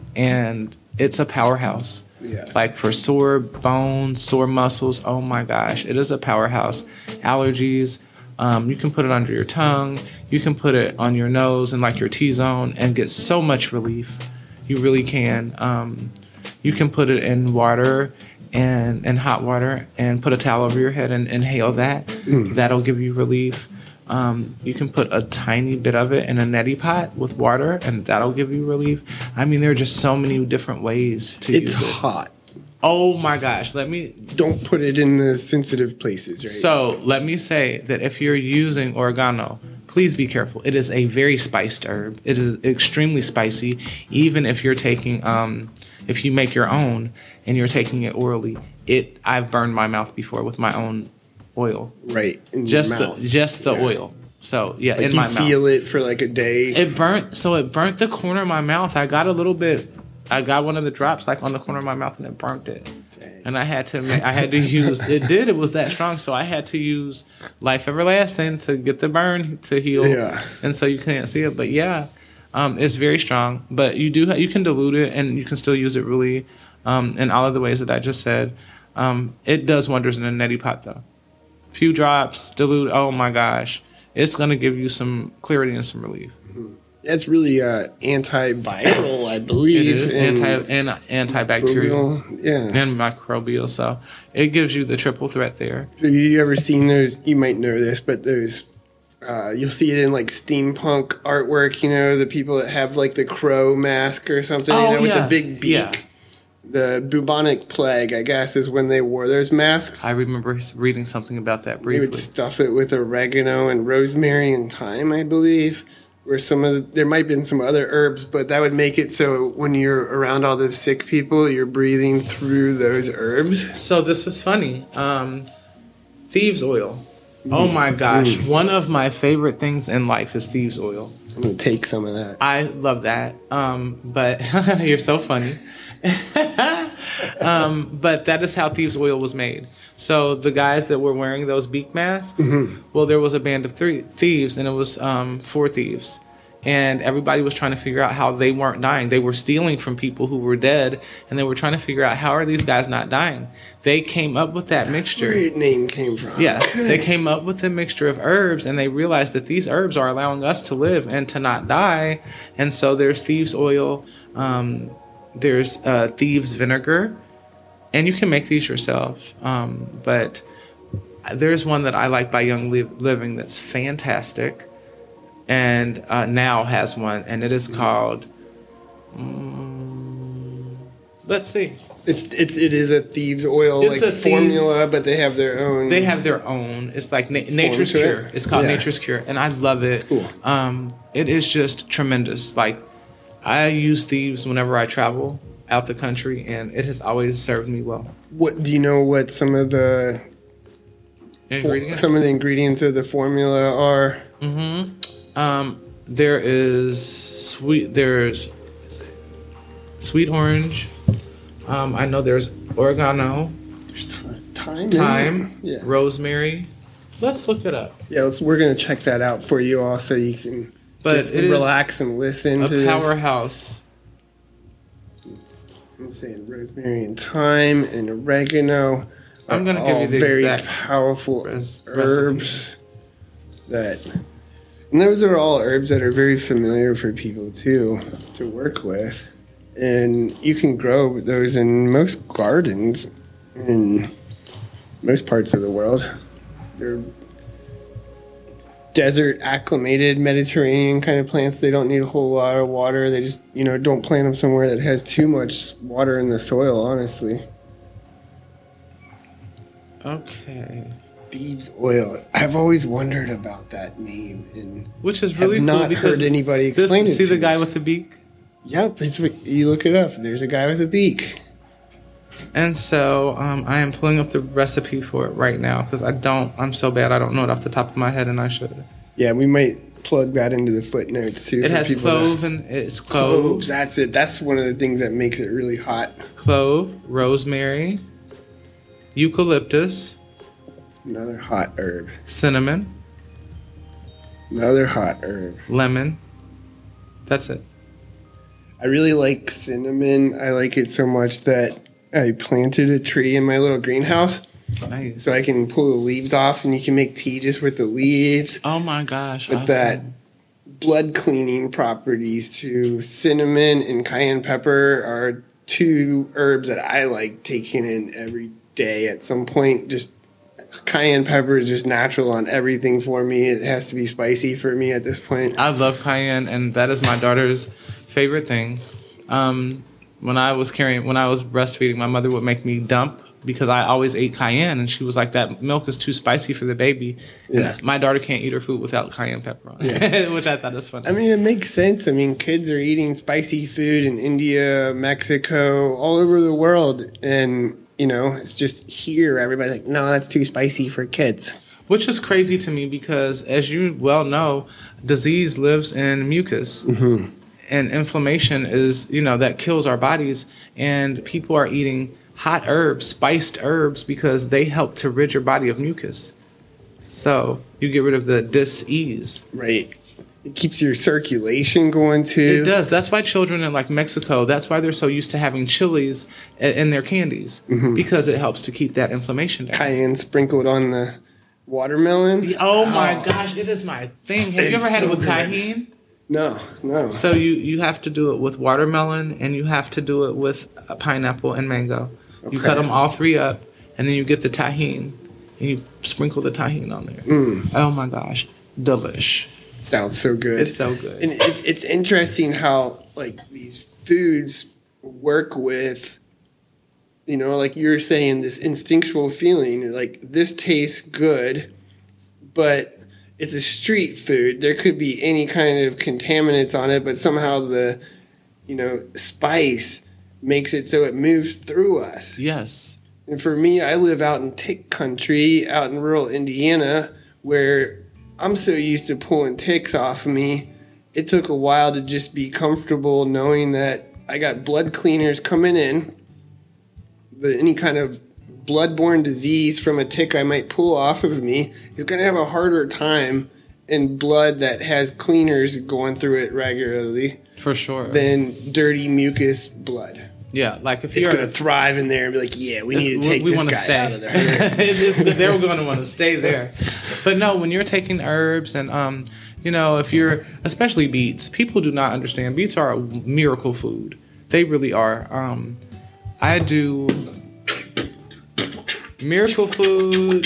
Speaker 3: and it's a powerhouse.
Speaker 1: Yeah.
Speaker 3: Like for sore bones, sore muscles. Oh my gosh, it is a powerhouse. Allergies. Um, you can put it under your tongue. You can put it on your nose and like your T-zone and get so much relief. You really can. Um, you can put it in water and, and hot water and put a towel over your head and inhale that.
Speaker 1: Mm.
Speaker 3: That'll give you relief. Um, you can put a tiny bit of it in a neti pot with water and that'll give you relief. I mean, there are just so many different ways to
Speaker 1: It's
Speaker 3: use it.
Speaker 1: hot.
Speaker 3: Oh my gosh, let me
Speaker 1: Don't put it in the sensitive places, right?
Speaker 3: So let me say that if you're using oregano, please be careful. It is a very spiced herb. It is extremely spicy. Even if you're taking, um, if you make your own and you're taking it orally, it I've burned my mouth before with my own oil.
Speaker 1: right in
Speaker 3: Just
Speaker 1: your
Speaker 3: the
Speaker 1: mouth.
Speaker 3: just the
Speaker 1: Yeah.
Speaker 3: oil. So yeah,
Speaker 1: Like
Speaker 3: in
Speaker 1: you
Speaker 3: my mouth.
Speaker 1: feel it for like a day.
Speaker 3: It burnt. So it burnt the corner of my mouth. I got a little bit. I got one of the drops like on the corner of my mouth and it burnt it.
Speaker 1: Dang.
Speaker 3: And I had to ma- I had to use it did it was that strong, so I had to use Life Everlasting to get the burn to heal.
Speaker 1: Yeah.
Speaker 3: And so you can't see it, but yeah, um, it's very strong. But you do ha- you can dilute it and you can still use it really um, in all of the ways that I just said. Um, it does wonders in a neti pot though. Few drops, dilute. Oh my gosh, it's gonna give you some clarity and some relief.
Speaker 1: It's really uh, antiviral, I believe.
Speaker 3: It is
Speaker 1: and
Speaker 3: anti and antibacterial
Speaker 1: microbial. Yeah.
Speaker 3: and microbial, so it gives you the triple threat there.
Speaker 1: So you ever seen those? You might know this, but those. Uh, you'll see it in like steampunk artwork. You know, the people that have like the crow mask or something.
Speaker 3: Oh,
Speaker 1: you know,
Speaker 3: yeah.
Speaker 1: with the big beak.
Speaker 3: Yeah.
Speaker 1: The bubonic plague, I guess, is when they wore those masks.
Speaker 3: I remember reading something about that
Speaker 1: They would
Speaker 3: briefly.
Speaker 1: stuff it with oregano and rosemary and thyme, I believe. Or some of the, there might have been some other herbs, but that would make it so when you're around all those sick people, you're breathing through those herbs.
Speaker 3: So this is funny. Um, thieves oil. Oh my gosh, one of my favorite things in life is thieves oil.
Speaker 1: I'm gonna take some of that.
Speaker 3: I love that. Um, but you're so funny. um, but that is how thieves oil was made. So the guys that were wearing those beak masks, well, there was a band of three thieves, and it was um, four thieves. And everybody was trying to figure out how they weren't dying. They were stealing from people who were dead, and they were trying to figure out how are these guys not dying. They came up with that mixture.
Speaker 1: Where your name came from?
Speaker 3: Yeah, they came up with a mixture of herbs, and they realized that these herbs are allowing us to live and to not die. And so there's thieves oil. Um, there's uh, thieves vinegar, and you can make these yourself. Um, but there's one that I like by Young Li- Living that's fantastic, and uh, now has one, and it is called. Um, let's see.
Speaker 1: It's it's it is a thieves oil
Speaker 3: It's
Speaker 1: like
Speaker 3: a
Speaker 1: formula,
Speaker 3: thieves-
Speaker 1: but they have their own.
Speaker 3: They have their own. It's like na- Nature's
Speaker 1: to it?
Speaker 3: Cure. It's called
Speaker 1: Yeah.
Speaker 3: Nature's Cure, and I love it.
Speaker 1: Cool.
Speaker 3: Um, it is just tremendous. Like, I use thieves whenever I travel out the country, and it has always served me well.
Speaker 1: What do you know? What some of the
Speaker 3: Ingredients.
Speaker 1: some of the ingredients of the formula are?
Speaker 3: Mm-hmm. Um, there is sweet. There's sweet orange. Um, I know there's oregano,
Speaker 1: There's time. Time.
Speaker 3: thyme,
Speaker 1: Yeah.
Speaker 3: rosemary. Let's look it up.
Speaker 1: Yeah. Let's, we're gonna check that out for you all, so you can
Speaker 3: But
Speaker 1: just
Speaker 3: it is
Speaker 1: relax and listen
Speaker 3: A
Speaker 1: to.
Speaker 3: powerhouse.
Speaker 1: This. I'm saying rosemary and thyme and oregano.
Speaker 3: I'm
Speaker 1: are
Speaker 3: gonna give you
Speaker 1: all
Speaker 3: the
Speaker 1: very
Speaker 3: exact
Speaker 1: powerful
Speaker 3: res-
Speaker 1: herbs that. And those are all herbs that are very familiar for people too to work with. And you can grow those in most gardens in most parts of the world. They're desert acclimated Mediterranean kind of plants. They don't need a whole lot of water. They just, you know, don't plant them somewhere that has too much water in the soil, honestly.
Speaker 3: Okay.
Speaker 1: Thieves oil. I've always wondered about that name and
Speaker 3: Which is really
Speaker 1: have
Speaker 3: cool
Speaker 1: not
Speaker 3: because
Speaker 1: heard anybody
Speaker 3: this,
Speaker 1: explain it
Speaker 3: see
Speaker 1: to
Speaker 3: the
Speaker 1: me.
Speaker 3: guy with the beak?
Speaker 1: Yep, it's you look it up. There's a guy with a beak.
Speaker 3: And so um, I am pulling up the recipe for it right now because I don't, I'm so bad, I don't know it off the top of my head, and I should.
Speaker 1: Yeah, we might plug that into the footnotes too.
Speaker 3: It
Speaker 1: for
Speaker 3: has
Speaker 1: people
Speaker 3: clove
Speaker 1: to-
Speaker 3: and it's
Speaker 1: Cloves.
Speaker 3: cloves,
Speaker 1: That's it. That's one of the things that makes it really hot.
Speaker 3: clove, rosemary, eucalyptus,
Speaker 1: Another hot herb.
Speaker 3: cinnamon,
Speaker 1: Another hot herb.
Speaker 3: lemon. That's it.
Speaker 1: I really like cinnamon. I like it so much that I planted a tree in my little greenhouse
Speaker 3: Nice.
Speaker 1: so I can pull the leaves off and you can make tea just with the leaves.
Speaker 3: Oh my gosh.
Speaker 1: With
Speaker 3: awesome.
Speaker 1: that blood cleaning properties to cinnamon and cayenne pepper are two herbs that I like taking in every day at some point. Just cayenne pepper is just natural on everything for me. It has to be spicy for me at this point.
Speaker 3: I love cayenne, and that is my daughter's favorite thing. Um, when I was carrying, when I was breastfeeding, my mother would make me dump because I always ate cayenne, and she was like, "That milk is too spicy for the baby."
Speaker 1: Yeah.
Speaker 3: And my daughter can't eat her food without cayenne pepper on it, which I thought was funny.
Speaker 1: I mean, it makes sense. I mean, kids are eating spicy food in India, Mexico, all over the world. And, you know, it's just here. Everybody's like, no, that's too spicy for kids.
Speaker 3: Which is crazy to me because, as you well know, disease lives in mucus. Mm-hmm. And inflammation is, you know, that kills our bodies. And people are eating hot herbs, spiced herbs, because they help to rid your body of mucus. So you get rid of the dis-ease.
Speaker 1: Right. It keeps your circulation going too.
Speaker 3: It does. That's why children in like Mexico, that's why they're so used to having chilies i- in their candies,
Speaker 1: Mm-hmm.
Speaker 3: because it helps to keep that inflammation down.
Speaker 1: Cayenne sprinkled on the watermelon.
Speaker 3: Oh my gosh, it is my thing. Have you
Speaker 1: It's
Speaker 3: ever had it
Speaker 1: so
Speaker 3: with
Speaker 1: good.
Speaker 3: tahini?
Speaker 1: No, no.
Speaker 3: So you, you have to do it with watermelon, and you have to do it with uh, pineapple and mango. You
Speaker 1: Okay.
Speaker 3: cut them all three up, and then you get the tahini, and you sprinkle the tahini on there.
Speaker 1: Mm.
Speaker 3: Oh my gosh, delish.
Speaker 1: Sounds so good.
Speaker 3: It's so good.
Speaker 1: And it, it's interesting how like these foods work with, you know, like you're saying, this instinctual feeling. Like this tastes good, but it's a street food. There could be any kind of contaminants on it, but somehow the, you know, spice makes it so it moves through us.
Speaker 3: Yes.
Speaker 1: And for me, I live out in tick country, out in rural Indiana, where I'm so used to pulling ticks off of me. It took a while to just be comfortable knowing that I got blood cleaners coming in. The, any kind of bloodborne disease from a tick I might pull off of me is going to have a harder time in blood that has cleaners going through it regularly
Speaker 3: For sure.
Speaker 1: than dirty mucus blood.
Speaker 3: yeah, like if
Speaker 1: It's
Speaker 3: you're
Speaker 1: going to thrive in there and be like, yeah, we need to
Speaker 3: It's-
Speaker 1: take
Speaker 3: we
Speaker 1: this
Speaker 3: wanna
Speaker 1: guy
Speaker 3: stay.
Speaker 1: out of there.
Speaker 3: It's- they're going to want to stay there. But no, when you're taking herbs and, um, you know, if you're, especially beets, people do not understand. Beets are a miracle food. They really are. Um, I do Miracle Food.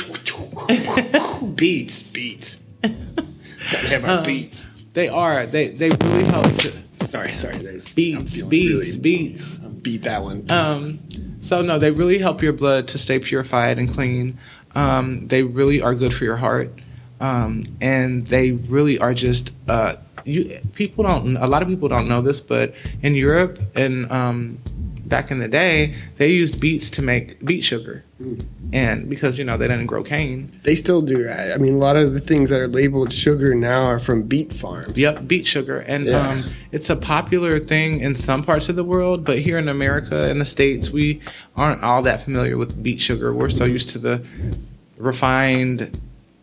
Speaker 1: Beats, beats. Gotta have our
Speaker 3: Um,
Speaker 1: beats.
Speaker 3: They are. They they really help to
Speaker 1: Sorry, sorry. There's,
Speaker 3: beats,
Speaker 1: I'm feeling
Speaker 3: beats,
Speaker 1: really-
Speaker 3: beats.
Speaker 1: Beat that one.
Speaker 3: Um, so no, they really help your blood to stay purified and clean. Um, they really are good for your heart, um, and they really are just. Uh, you people don't. A lot of people don't know this, but in Europe and um, back in the day, they used beets to make beet sugar,
Speaker 1: Mm.
Speaker 3: and because you know they didn't grow cane.
Speaker 1: They still do that. I mean, a lot of the things that are labeled sugar now are from beet farms.
Speaker 3: Yep, beet sugar, and
Speaker 1: Yeah.
Speaker 3: um, it's a popular thing in some parts of the world, but here in America, in the States, we aren't all that familiar with beet sugar. We're so used to the refined,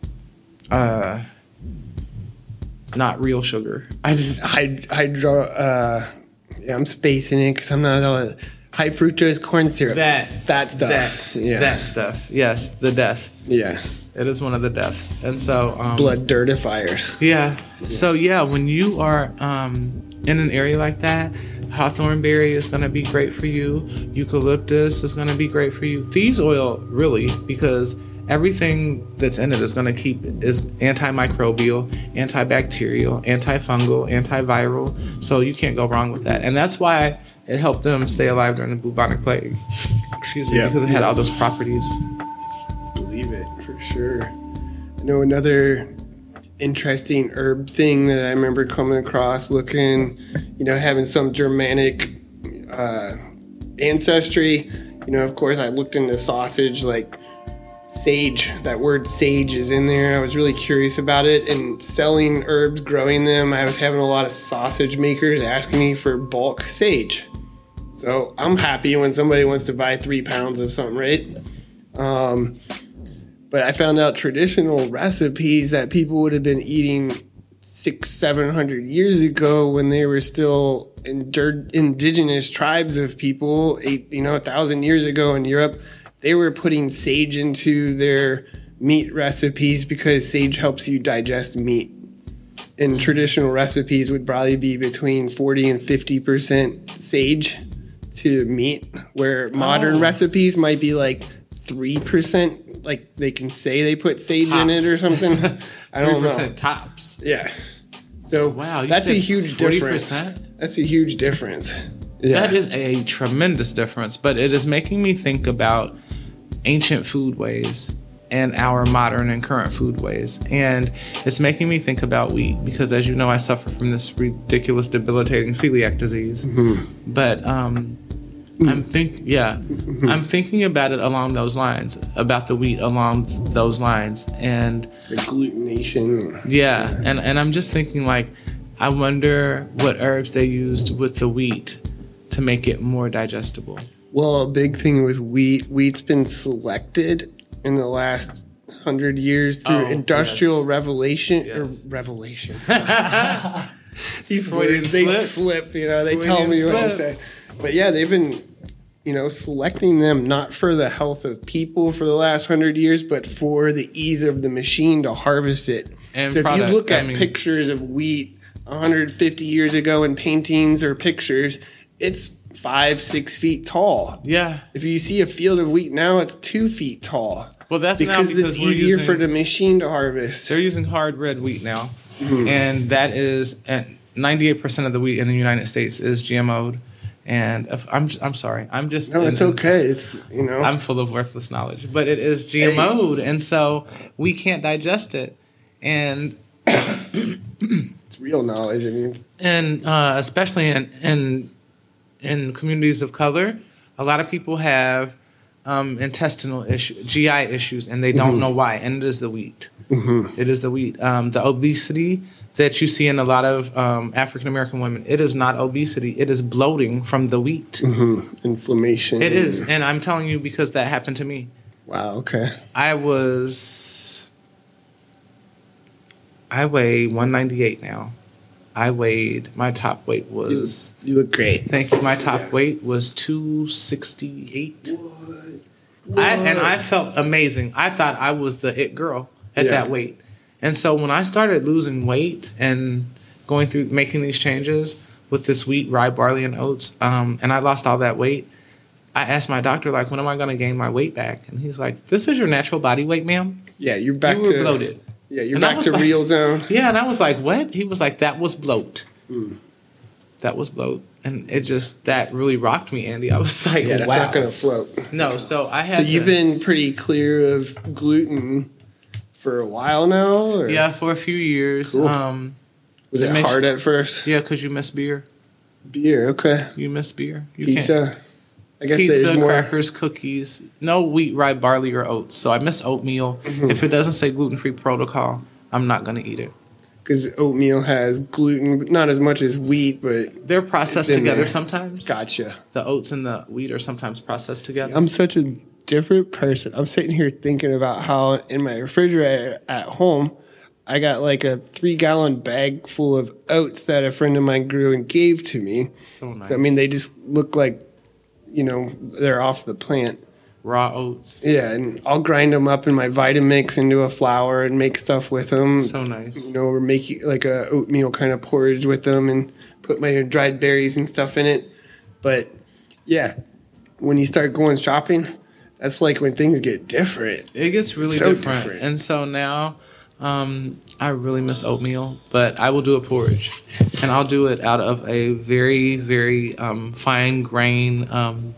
Speaker 3: uh, not real sugar. I just
Speaker 1: Hyd- hydro. Uh, yeah, I'm spacing it because I'm not all high fructose corn syrup.
Speaker 3: that
Speaker 1: that stuff.
Speaker 3: that
Speaker 1: yeah.
Speaker 3: that stuff. Yes, the death.
Speaker 1: Yeah.
Speaker 3: It is one of the deaths, and so um,
Speaker 1: Blood dirtifiers.
Speaker 3: Yeah. So yeah, when you are um, in an area like that, hawthorn berry is going to be great for you. Eucalyptus is going to be great for you. Thieves oil, really, because everything that's in it is going to keep is antimicrobial, antibacterial, antifungal, antiviral. So you can't go wrong with that, and that's why it helped them stay alive during the bubonic plague. Excuse me,
Speaker 1: Yeah.
Speaker 3: because it had all those properties.
Speaker 1: Believe it for sure. I know another interesting herb thing that I remember coming across, looking, you know, having some Germanic uh, ancestry. You know, of course, I looked into sausage, like sage. That word sage is in there. I was really curious about it. And selling herbs, growing them, I was having a lot of sausage makers asking me for bulk sage. So I'm happy when somebody wants to buy three pounds of something, right? Um, but I found out traditional recipes that people would have been eating six, seven hundred years ago when they were still indir- indigenous tribes of people, eight, you know, a thousand years ago in Europe, they were putting sage into their meat recipes because sage helps you digest meat. And traditional recipes would probably be between forty and fifty percent sage to meat, where modern
Speaker 3: Oh.
Speaker 1: recipes might be like three percent. Like they can say they put sage in it or
Speaker 3: Tops.
Speaker 1: something. I don't
Speaker 3: three
Speaker 1: know.
Speaker 3: percent tops.
Speaker 1: Yeah. So
Speaker 3: Wow, you
Speaker 1: that's a
Speaker 3: said
Speaker 1: huge
Speaker 3: forty
Speaker 1: difference.
Speaker 3: percent?
Speaker 1: That's a huge difference. Yeah.
Speaker 3: That is a tremendous difference, but it is making me think about ancient food ways and our modern and current food ways. And it's making me think about wheat because, as you know, I suffer from this ridiculous, debilitating celiac disease.
Speaker 1: Mhm.
Speaker 3: But um, I'm think, yeah, I'm thinking about it along those lines, about the wheat along those lines, and
Speaker 1: The glutination.
Speaker 3: yeah, and and I'm just thinking like, I wonder what herbs they used with the wheat to make it more digestible.
Speaker 1: Well, a big thing with wheat, wheat's been selected in the last hundred years through
Speaker 3: Oh,
Speaker 1: industrial
Speaker 3: yes.
Speaker 1: revelation or
Speaker 3: Yes.
Speaker 1: revelation. These
Speaker 3: Freudian
Speaker 1: words, they
Speaker 3: slip.
Speaker 1: slip, you know, they tell
Speaker 3: Freudian
Speaker 1: me what to
Speaker 3: slip.
Speaker 1: say. But yeah, they've been, you know, selecting them not for the health of people for the last hundred years, but for the ease of the machine to harvest it.
Speaker 3: And
Speaker 1: so if
Speaker 3: product,
Speaker 1: you look
Speaker 3: I
Speaker 1: at
Speaker 3: mean-
Speaker 1: pictures of wheat one hundred fifty years ago in paintings or pictures, it's five, six feet tall.
Speaker 3: Yeah.
Speaker 1: If you see a field of wheat now, it's two feet tall.
Speaker 3: Well, that's now
Speaker 1: Because,
Speaker 3: because
Speaker 1: it's
Speaker 3: we're
Speaker 1: easier
Speaker 3: using,
Speaker 1: for the machine to harvest.
Speaker 3: they're using hard red wheat now,
Speaker 1: Mhm.
Speaker 3: and that is and ninety-eight percent of the wheat in the United States is G M O'd. And if, I'm I'm sorry, I'm just
Speaker 1: No, it's okay. It's, you know.
Speaker 3: I'm full of worthless knowledge, but it is G M O'd, and so we can't digest it, and
Speaker 1: it's real knowledge. I mean, it's-
Speaker 3: and uh, especially in in in communities of color, a lot of people have um, intestinal issues, G I issues, and they don't
Speaker 1: Mhm.
Speaker 3: know why. And it is the wheat.
Speaker 1: mhm.
Speaker 3: It is the wheat. Um, the obesity that you see in a lot of um, African American women, it is not obesity. It is bloating from the wheat.
Speaker 1: Mhm. Inflammation.
Speaker 3: It is, and I'm telling you because that happened to me.
Speaker 1: Wow, okay.
Speaker 3: I was, I weigh one ninety-eight now. I weighed, my top weight was,
Speaker 1: You look great.
Speaker 3: thank you, my top
Speaker 1: Yeah.
Speaker 3: weight was two sixty-eight.
Speaker 1: What?
Speaker 3: I, and I felt amazing. I thought I was the it girl at
Speaker 1: Yeah.
Speaker 3: that weight. And so when I started losing weight and going through, making these changes with this wheat, rye, barley, and oats, um, and I lost all that weight. I asked my doctor, like, when am I going to gain my weight back? And he's like, this is your natural body weight, ma'am.
Speaker 1: Yeah, you're back
Speaker 3: you were
Speaker 1: to
Speaker 3: bloated.
Speaker 1: Yeah, you're
Speaker 3: and
Speaker 1: back to
Speaker 3: like,
Speaker 1: real zone.
Speaker 3: Yeah, and I was like, what? He was like, that was bloat.
Speaker 1: Mm.
Speaker 3: That was bloat. And it just, that really rocked me, Andy. I was like,
Speaker 1: Yeah, that's
Speaker 3: wow.
Speaker 1: not going to float.
Speaker 3: No, so I had
Speaker 1: So
Speaker 3: to,
Speaker 1: you've been pretty clear of gluten for a while now? Or?
Speaker 3: Yeah, for a few years.
Speaker 1: Cool.
Speaker 3: Um,
Speaker 1: Was it,
Speaker 3: it makes-
Speaker 1: hard at first?
Speaker 3: yeah, because you miss beer.
Speaker 1: Beer, okay.
Speaker 3: You miss beer. You
Speaker 1: Pizza. I guess
Speaker 3: Pizza,
Speaker 1: there's more.
Speaker 3: crackers, cookies. No wheat, rye, barley, or oats. So I miss oatmeal.
Speaker 1: Mhm.
Speaker 3: If it doesn't say gluten-free protocol, I'm not going to eat it.
Speaker 1: Because oatmeal has gluten, but not as much as wheat, but
Speaker 3: They're processed
Speaker 1: It's in
Speaker 3: together
Speaker 1: there.
Speaker 3: sometimes.
Speaker 1: gotcha.
Speaker 3: The oats and the wheat are sometimes processed together.
Speaker 1: I'm such a different person. I'm sitting here thinking about how in my refrigerator at home, I got like a three gallon bag full of oats that a friend of mine grew and gave to me.
Speaker 3: So nice.
Speaker 1: So, I mean, they just look like, you know, they're off the plant.
Speaker 3: Raw oats.
Speaker 1: Yeah, and I'll grind them up in my Vitamix into a flour and make stuff with them.
Speaker 3: So nice.
Speaker 1: You know, or make like a oatmeal kind of porridge with them and put my dried berries and stuff in it. But yeah, when you start going shopping, that's like when things get different.
Speaker 3: It gets really
Speaker 1: So
Speaker 3: different.
Speaker 1: different.
Speaker 3: And so now um, I really miss oatmeal, but I will do a porridge. And I'll do it out of a very, very um, fine grain um,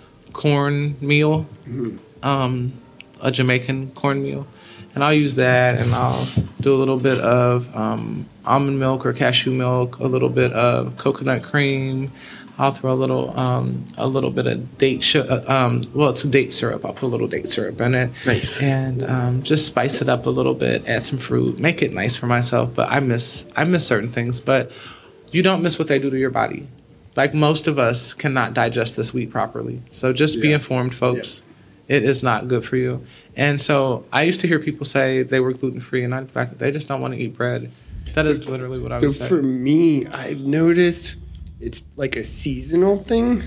Speaker 3: corn meal,
Speaker 1: Mhm.
Speaker 3: um, a Jamaican cornmeal. And I'll use that, and I'll do a little bit of um, almond milk or cashew milk, a little bit of coconut cream. I'll throw a little, um, a little bit of date, sh- uh, um, well, it's date syrup. I'll put a little date syrup in it,
Speaker 1: Nice.
Speaker 3: and um, just spice it up a little bit. Add some fruit, make it nice for myself. But I miss, I miss certain things. But you don't miss what they do to your body. Like most of us cannot digest this wheat properly. So just be
Speaker 1: Yeah.
Speaker 3: informed, folks. It is not good for you. And so I used to hear people say they were gluten free, and I'd be like, they just don't want to eat bread. That is literally what I
Speaker 1: So
Speaker 3: would say.
Speaker 1: for me, I've noticed it's like a seasonal thing.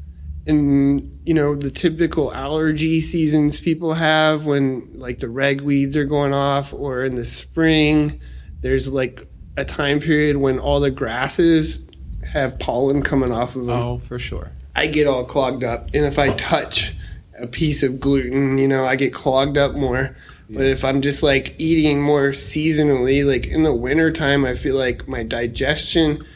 Speaker 1: And, you know, the typical allergy seasons people have when like the ragweeds are going off, or in the spring, there's like a time period when all the grasses have pollen coming off of them.
Speaker 3: Oh, for sure.
Speaker 1: I get all clogged up. And if I touch a piece of gluten, you know, I get clogged up more. But if I'm just like eating more seasonally, like in the wintertime, I feel like my digestion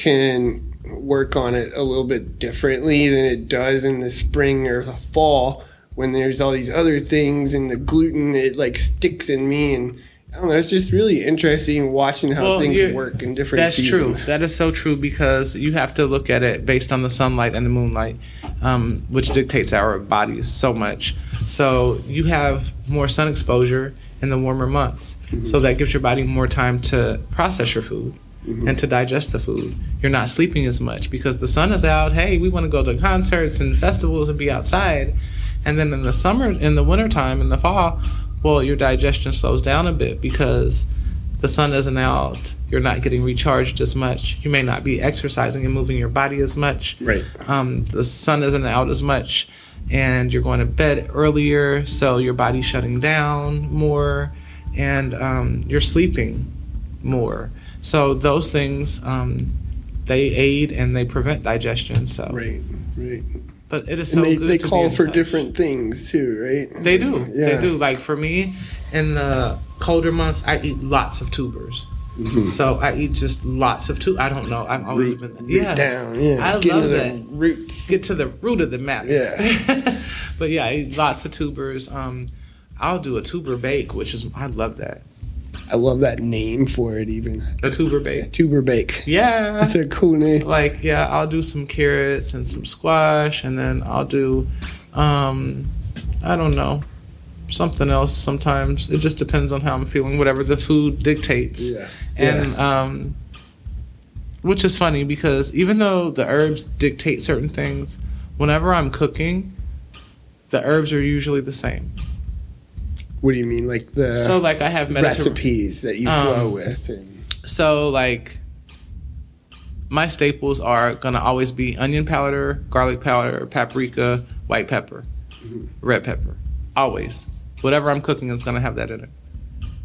Speaker 1: can work on it a little bit differently than it does in the spring or the fall when there's all these other things, and the gluten, it like sticks in me. And I don't know, it's just really interesting watching how
Speaker 3: Well,
Speaker 1: things
Speaker 3: you're-
Speaker 1: work in different
Speaker 3: That's
Speaker 1: seasons.
Speaker 3: true. That is so true, because you have to look at it based on the sunlight and the moonlight, um, which dictates our bodies so much. So you have more sun exposure in the warmer months.
Speaker 1: Mm-hmm.
Speaker 3: So that gives your body more time to process your food
Speaker 1: Mm-hmm.
Speaker 3: and to digest the food. You're not sleeping as much because the sun is out. Hey, we want to go to concerts and festivals and be outside. And then in the summer, in the wintertime, in the fall, well, your digestion slows down a bit because the sun isn't out. You're not getting recharged as much. You may not be exercising and moving your body as much.
Speaker 1: Right.
Speaker 3: Um, the sun isn't out as much, and you're going to bed earlier, so your body's shutting down more, and um, you're sleeping more. So those things, um, they aid and they prevent digestion. So,
Speaker 1: Right, right.
Speaker 3: but it is so
Speaker 1: And they,
Speaker 3: good
Speaker 1: they
Speaker 3: to
Speaker 1: call
Speaker 3: be in
Speaker 1: for
Speaker 3: touch.
Speaker 1: different things too, right?
Speaker 3: They do.
Speaker 1: Yeah.
Speaker 3: They do. Like for me, in the colder months, I eat lots of tubers.
Speaker 1: Mhm.
Speaker 3: So I eat just lots of tubers. I don't know. I've always
Speaker 1: Root,
Speaker 3: been
Speaker 1: root
Speaker 3: yeah.
Speaker 1: down, yeah.
Speaker 3: I
Speaker 1: Get
Speaker 3: love
Speaker 1: into the
Speaker 3: that.
Speaker 1: roots.
Speaker 3: Get to the root of the matter.
Speaker 1: Yeah.
Speaker 3: But yeah, I eat lots of tubers. Um, I'll do a tuber bake, which is I love that.
Speaker 1: I love that name for it even.
Speaker 3: A tuber bake.
Speaker 1: Tuber bake.
Speaker 3: Yeah.
Speaker 1: That's a cool name.
Speaker 3: Like yeah, I'll do some carrots and some squash, and then I'll do, um, I don't know, something else. Sometimes it just depends on how I'm feeling. Whatever the food dictates.
Speaker 1: Yeah.
Speaker 3: And
Speaker 1: yeah.
Speaker 3: um, which is funny because even though the herbs dictate certain things, whenever I'm cooking, the herbs are usually the same.
Speaker 1: What do you mean? Like the
Speaker 3: So like I have Mediterranean.
Speaker 1: recipes that you
Speaker 3: Um,
Speaker 1: flow with? And
Speaker 3: So like my staples are gonna always be onion powder, garlic powder, paprika, white pepper,
Speaker 1: Mhm.
Speaker 3: red pepper. Always. Whatever I'm cooking is gonna have that in it.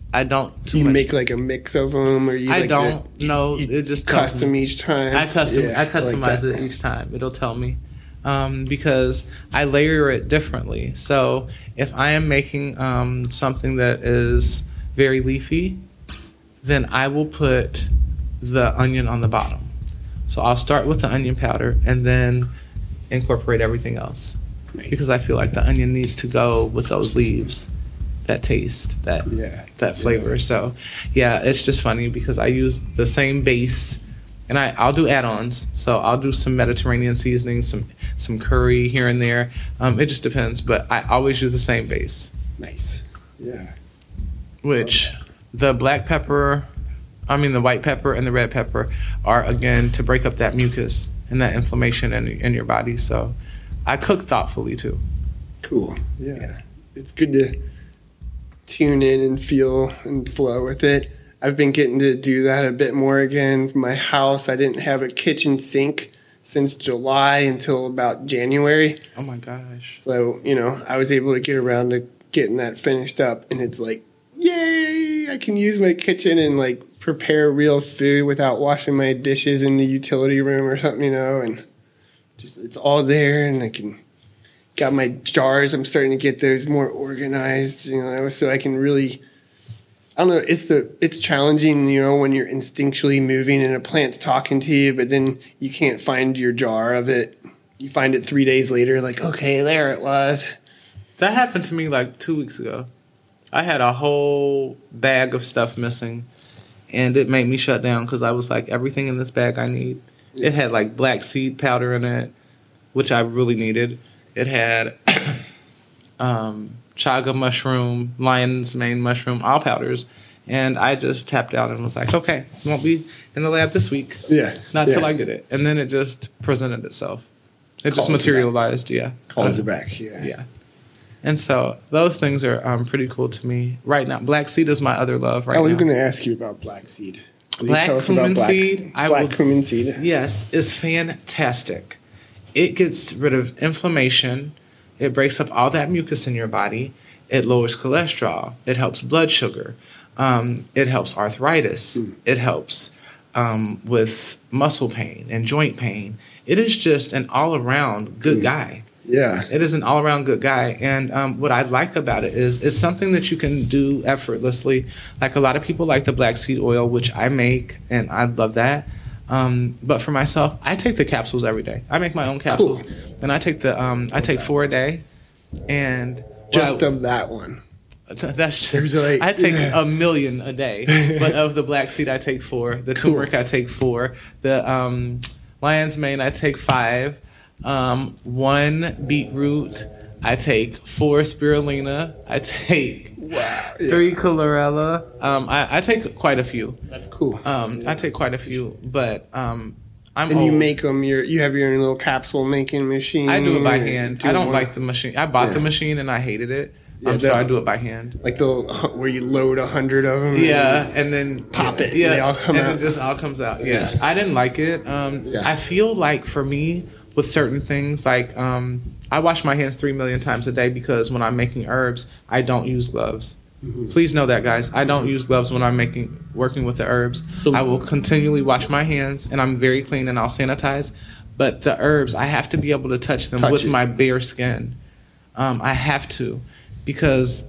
Speaker 3: I don't
Speaker 1: So
Speaker 3: too
Speaker 1: you
Speaker 3: much.
Speaker 1: make like a mix of them, or you?
Speaker 3: I
Speaker 1: like
Speaker 3: don't
Speaker 1: the,
Speaker 3: know.
Speaker 1: you
Speaker 3: It just tells
Speaker 1: custom
Speaker 3: me.
Speaker 1: each time.
Speaker 3: I custom.
Speaker 1: Yeah,
Speaker 3: I customize
Speaker 1: like
Speaker 3: it each time. It'll tell me um, because I layer it differently. So if I am making um, something that is very leafy, then I will put the onion on the bottom. So I'll start with the onion powder and then incorporate everything else.
Speaker 1: Nice.
Speaker 3: Because I feel like the onion needs to go with those leaves, that taste, that
Speaker 1: Yeah.
Speaker 3: that flavor.
Speaker 1: Yeah.
Speaker 3: So yeah, it's just funny because I use the same base, and I I'll do add-ons. So I'll do some Mediterranean seasoning, some some curry here and there. Um, it just depends, but I always use the same base.
Speaker 1: Nice. Yeah.
Speaker 3: Which the black pepper, I mean the white pepper and the red pepper are again to break up that mucus and that inflammation in in your body. So I cook thoughtfully too.
Speaker 1: Cool. Yeah. It's good to tune in and feel and flow with it. I've been getting to do that a bit more again. My house, I didn't have a kitchen sink since July until about January.
Speaker 3: Oh my gosh.
Speaker 1: So, you know, I was able to get around to getting that finished up, and it's like, yay, I can use my kitchen and like prepare real food without washing my dishes in the utility room or something, you know, and just it's all there, and I can got my jars. I'm starting to get those more organized, you know, so I can really, I don't know, it's the it's challenging, you know, when you're instinctually moving and a plant's talking to you, but then you can't find your jar of it. You find it three days later, like, okay, there it was.
Speaker 3: That happened to me like two weeks ago. I had a whole bag of stuff missing, and it made me shut down because I was like, everything in this bag I need. It had like black seed powder in it, which I really needed. It had um, chaga mushroom, lion's mane mushroom, all powders. And I just tapped out and was like, okay, won't be in the lab this week.
Speaker 1: Yeah.
Speaker 3: Not
Speaker 1: yeah.
Speaker 3: till I get it. And then it just presented itself. It
Speaker 1: Calls
Speaker 3: just
Speaker 1: it
Speaker 3: materialized, yeah.
Speaker 1: Calls
Speaker 3: Uh,
Speaker 1: it back, yeah.
Speaker 3: Yeah. And so those things are um, pretty cool to me right now. Black seed is my other love right now.
Speaker 1: I was going to ask you about black seed. Will you
Speaker 3: Black
Speaker 1: tell us
Speaker 3: cumin
Speaker 1: about black
Speaker 3: seed, I
Speaker 1: black
Speaker 3: will-
Speaker 1: cumin seed.
Speaker 3: Yes, is fantastic. It gets rid of inflammation. It breaks up all that mucus in your body. It lowers cholesterol. It helps blood sugar. Um, it helps arthritis.
Speaker 1: Mm.
Speaker 3: It helps um, with muscle pain and joint pain. It is just an all-around good
Speaker 1: Mm.
Speaker 3: guy.
Speaker 1: Yeah.
Speaker 3: It is an all-around good guy. And um, what I like about it is it's something that you can do effortlessly. Like a lot of people like the black seed oil, which I make, and I love that. Um, but for myself, I take the capsules every day. I make my own capsules,
Speaker 1: Cool.
Speaker 3: and I take the um, I take four a day, and
Speaker 1: Just
Speaker 3: well,
Speaker 1: of that one.
Speaker 3: that's
Speaker 1: There's like-
Speaker 3: I take
Speaker 1: yeah.
Speaker 3: a million a day, but of the black seed I take four, the
Speaker 1: Cool.
Speaker 3: turmeric I take four, the um, lion's mane I take five, um, one beetroot I take four spirulina I take
Speaker 1: Wow. Yeah.
Speaker 3: three chlorella. Um, I, I take quite a few.
Speaker 1: That's cool.
Speaker 3: Um, I take quite a few, but um, I'm
Speaker 1: And you
Speaker 3: old.
Speaker 1: make them, your, you have your own little capsule making machine.
Speaker 3: I do it by
Speaker 1: or
Speaker 3: hand.
Speaker 1: do
Speaker 3: I don't
Speaker 1: one-
Speaker 3: like the machine. I bought
Speaker 1: Yeah.
Speaker 3: the machine and I hated it.
Speaker 1: Yeah,
Speaker 3: um, so
Speaker 1: that-
Speaker 3: I do it by hand.
Speaker 1: Like the where you load a hundred of them.
Speaker 3: Yeah, and then
Speaker 1: Pop
Speaker 3: yeah,
Speaker 1: it,
Speaker 3: Yeah,
Speaker 1: and they all come
Speaker 3: and
Speaker 1: out.
Speaker 3: it just all comes out. Yeah,
Speaker 1: Yeah.
Speaker 3: I didn't like it. Um,
Speaker 1: Yeah.
Speaker 3: I feel like for me with certain things, like um, I wash my hands three million times a day because when I'm making herbs, I don't use gloves.
Speaker 1: Mm-hmm.
Speaker 3: Please know that, guys. I don't use gloves when I'm making working with the herbs.
Speaker 1: So-
Speaker 3: I will continually wash my hands, and I'm very clean, and I'll sanitize. But the herbs, I have to be able to touch them
Speaker 1: Touch
Speaker 3: with
Speaker 1: it.
Speaker 3: my bare skin. Um, I have to, because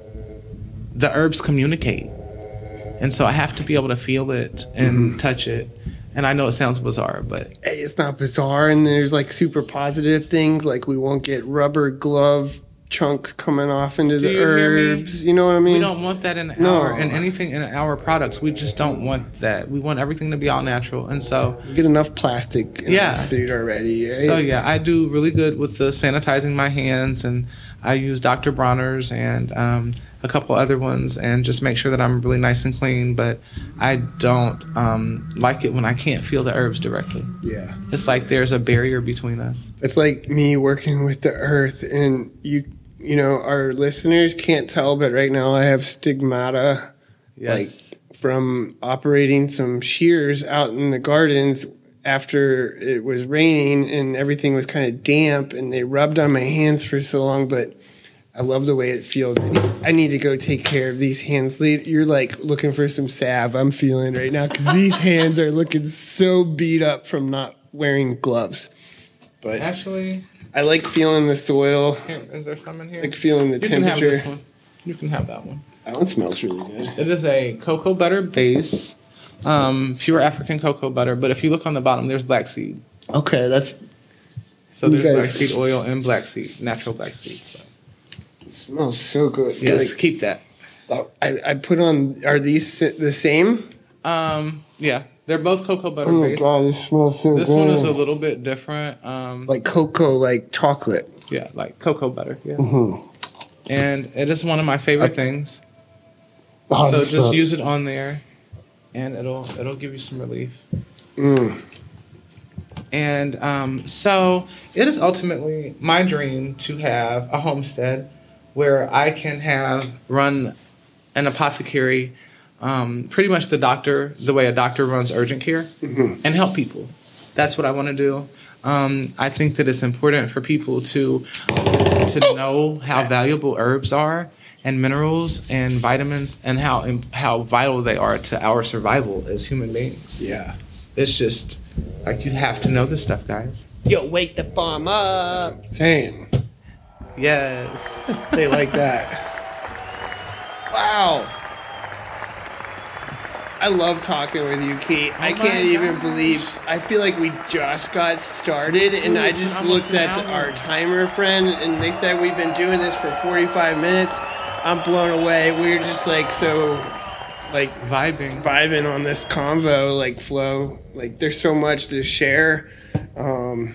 Speaker 3: the herbs communicate, and so I have to be able to feel it and
Speaker 1: Mm-hmm.
Speaker 3: touch it. And I know it sounds bizarre, but
Speaker 1: Hey, it's not bizarre, and there's like super positive things, like we won't get rubber glove chunks coming off into
Speaker 3: Do
Speaker 1: the
Speaker 3: you hear me?
Speaker 1: herbs. You know what I mean?
Speaker 3: we don't want that in
Speaker 1: No.
Speaker 3: our in anything in our products. We just don't want that. We want everything to be all natural, and so.
Speaker 1: We get enough plastic in
Speaker 3: Yeah.
Speaker 1: our food already. Right?
Speaker 3: So yeah, I do really good with the sanitizing my hands, and I use Doctor Bronner's and um, a couple other ones, and just make sure that I'm really nice and clean. But I don't um, like it when I can't feel the herbs directly.
Speaker 1: Yeah.
Speaker 3: It's like there's a barrier between us.
Speaker 1: It's like me working with the earth, and you, you know, our listeners can't tell, but right now I have stigmata,
Speaker 3: Yes.
Speaker 1: like from operating some shears out in the gardens after it was raining and everything was kind of damp, and they rubbed on my hands for so long. But I love the way it feels. I need, I need to go take care of these hands. You're like looking for some salve. I'm feeling right now because these hands are looking so beat up from not wearing gloves. But
Speaker 3: Actually,
Speaker 1: I like feeling the soil.
Speaker 3: here, is there some in here?
Speaker 1: Like feeling the
Speaker 3: you can have
Speaker 1: temperature.
Speaker 3: this one. You can have that one.
Speaker 1: That one smells really good.
Speaker 3: It is a cocoa butter base, um, pure African cocoa butter. But if you look on the bottom, there's black seed.
Speaker 1: Okay, that's
Speaker 3: So there's
Speaker 1: You
Speaker 3: black
Speaker 1: guys-
Speaker 3: seed oil and black seed, natural black seed. So.
Speaker 1: it smells so good.
Speaker 3: Yes,
Speaker 1: Like,
Speaker 3: keep that.
Speaker 1: oh, I, I put on. Are these the same?
Speaker 3: Um, yeah, they're both cocoa butter
Speaker 1: Oh my
Speaker 3: based.
Speaker 1: god, this smells so
Speaker 3: This
Speaker 1: good.
Speaker 3: one is a little bit different. Um,
Speaker 1: like cocoa, like chocolate.
Speaker 3: yeah, like cocoa butter. Yeah,
Speaker 1: Mm-hmm.
Speaker 3: and it is one of my favorite things.
Speaker 1: Oh,
Speaker 3: So
Speaker 1: this
Speaker 3: just
Speaker 1: smells-
Speaker 3: use it on there, and it'll it'll give you some relief.
Speaker 1: Mm.
Speaker 3: And um, so it is ultimately my dream to have a homestead where I can have run an apothecary, um, pretty much the doctor, the way a doctor runs urgent care,
Speaker 1: Mhm.
Speaker 3: and help people. That's what I want to do. Um, I think that it's important for people to to know how valuable herbs are and minerals and vitamins and how how vital they are to our survival as human beings.
Speaker 1: Yeah.
Speaker 3: It's just like you have to know this stuff, guys.
Speaker 2: Yo, wake the farm up.
Speaker 1: Same.
Speaker 3: Yes.
Speaker 1: They like that. Wow. I love talking with you, Kate. I
Speaker 3: my
Speaker 1: can't even
Speaker 3: gosh.
Speaker 1: believe. I feel like we just got started,
Speaker 3: Me too.
Speaker 1: and I
Speaker 3: It's been
Speaker 1: just
Speaker 3: almost
Speaker 1: looked
Speaker 3: an
Speaker 1: at the,
Speaker 3: hour.
Speaker 1: our timer friend, and they said we've been doing this for forty-five minutes. I'm blown away. We're just like so, like
Speaker 3: Vibing.
Speaker 1: vibing on this convo, like flow. Like there's so much to share. Um,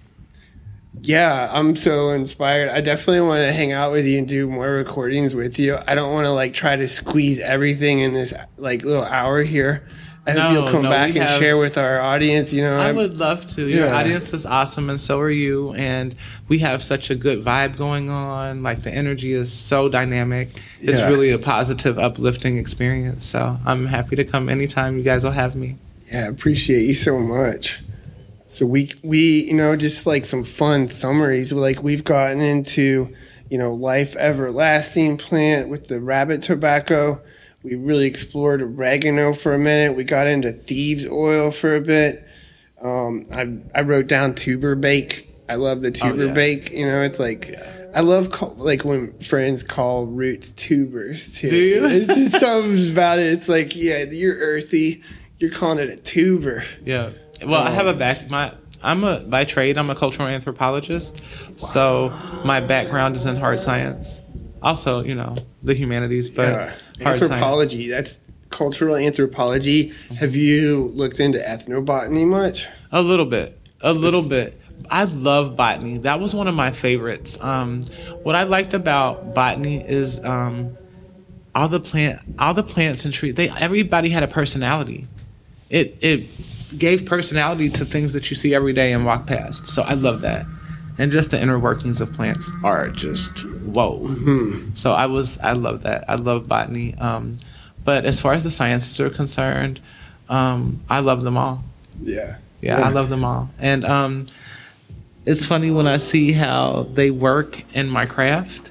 Speaker 1: yeah, I'm so inspired. I definitely want to hang out with you and do more recordings with you. I don't want to like try to squeeze everything in this like little hour here. I hope
Speaker 3: No,
Speaker 1: you'll come
Speaker 3: no,
Speaker 1: back
Speaker 3: we
Speaker 1: and
Speaker 3: have-
Speaker 1: share with our audience. You know,
Speaker 3: I
Speaker 1: I'm-
Speaker 3: would love to. Your
Speaker 1: Yeah.
Speaker 3: audience is awesome, and so are you. And we have such a good vibe going on. Like the energy is so dynamic. It's
Speaker 1: Yeah.
Speaker 3: really a positive, uplifting experience. So I'm happy to come anytime you guys will have me.
Speaker 1: Yeah, I appreciate you so much. So we we you know just like some fun summaries. Like we've gotten into you know Life Everlasting plant with the rabbit tobacco. We really explored oregano for a minute. We got into thieves oil for a bit. Um, I I wrote down tuber bake. I love the tuber
Speaker 3: yeah.
Speaker 1: bake. You know, it's like I love call, like when friends call roots tubers too.
Speaker 3: Do you?
Speaker 1: It's just something about it. It's like yeah, you're earthy. You're calling it a tuber.
Speaker 3: Yeah. Well, I have a back. My I'm a by trade. I'm a cultural anthropologist. So my background is in hard science. Also, you know, the humanities, but
Speaker 1: Yeah.
Speaker 3: hard science.
Speaker 1: Anthropology. That's cultural anthropology. Have you looked into ethnobotany much?
Speaker 3: A little bit. A little bit. I love botany. That was one of my favorites. Um, what I liked about botany is um, all the plant, all the plants and trees. They everybody had a personality. It it gave personality to things that you see every day and walk past. So I love that. And just the inner workings of plants are just whoa.
Speaker 1: Hmm.
Speaker 3: So I was I love that. I love botany. Um, but as far as the sciences are concerned, um, I love them all.
Speaker 1: Yeah.
Speaker 3: Yeah, I love them all. And um, it's funny when I see how they work in my craft.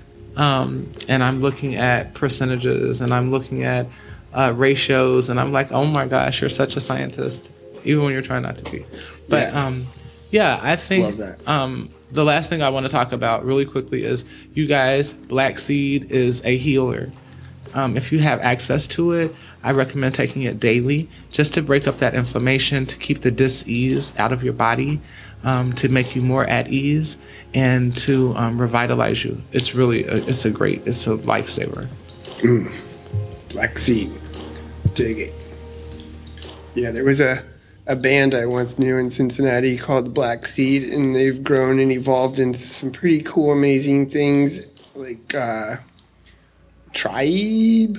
Speaker 3: Um, and I'm looking at percentages and I'm looking at uh, ratios and I'm like, oh my gosh, you're such a scientist, even when you're trying not to be. But
Speaker 1: Yeah.
Speaker 3: um, yeah, I think
Speaker 1: Love that.
Speaker 3: Um, the last thing I want to talk about really quickly is you guys, black seed is a healer. Um, if you have access to it, I recommend taking it daily just to break up that inflammation, to keep the dis-ease out of your body, um, to make you more at ease, and to um, revitalize you. It's really, a, it's a great, it's a lifesaver.
Speaker 1: Black Seed. Dig it. Yeah, there was a, a band I once knew in Cincinnati called Black Seed, and they've grown and evolved into some pretty cool, amazing things like uh, Tribe.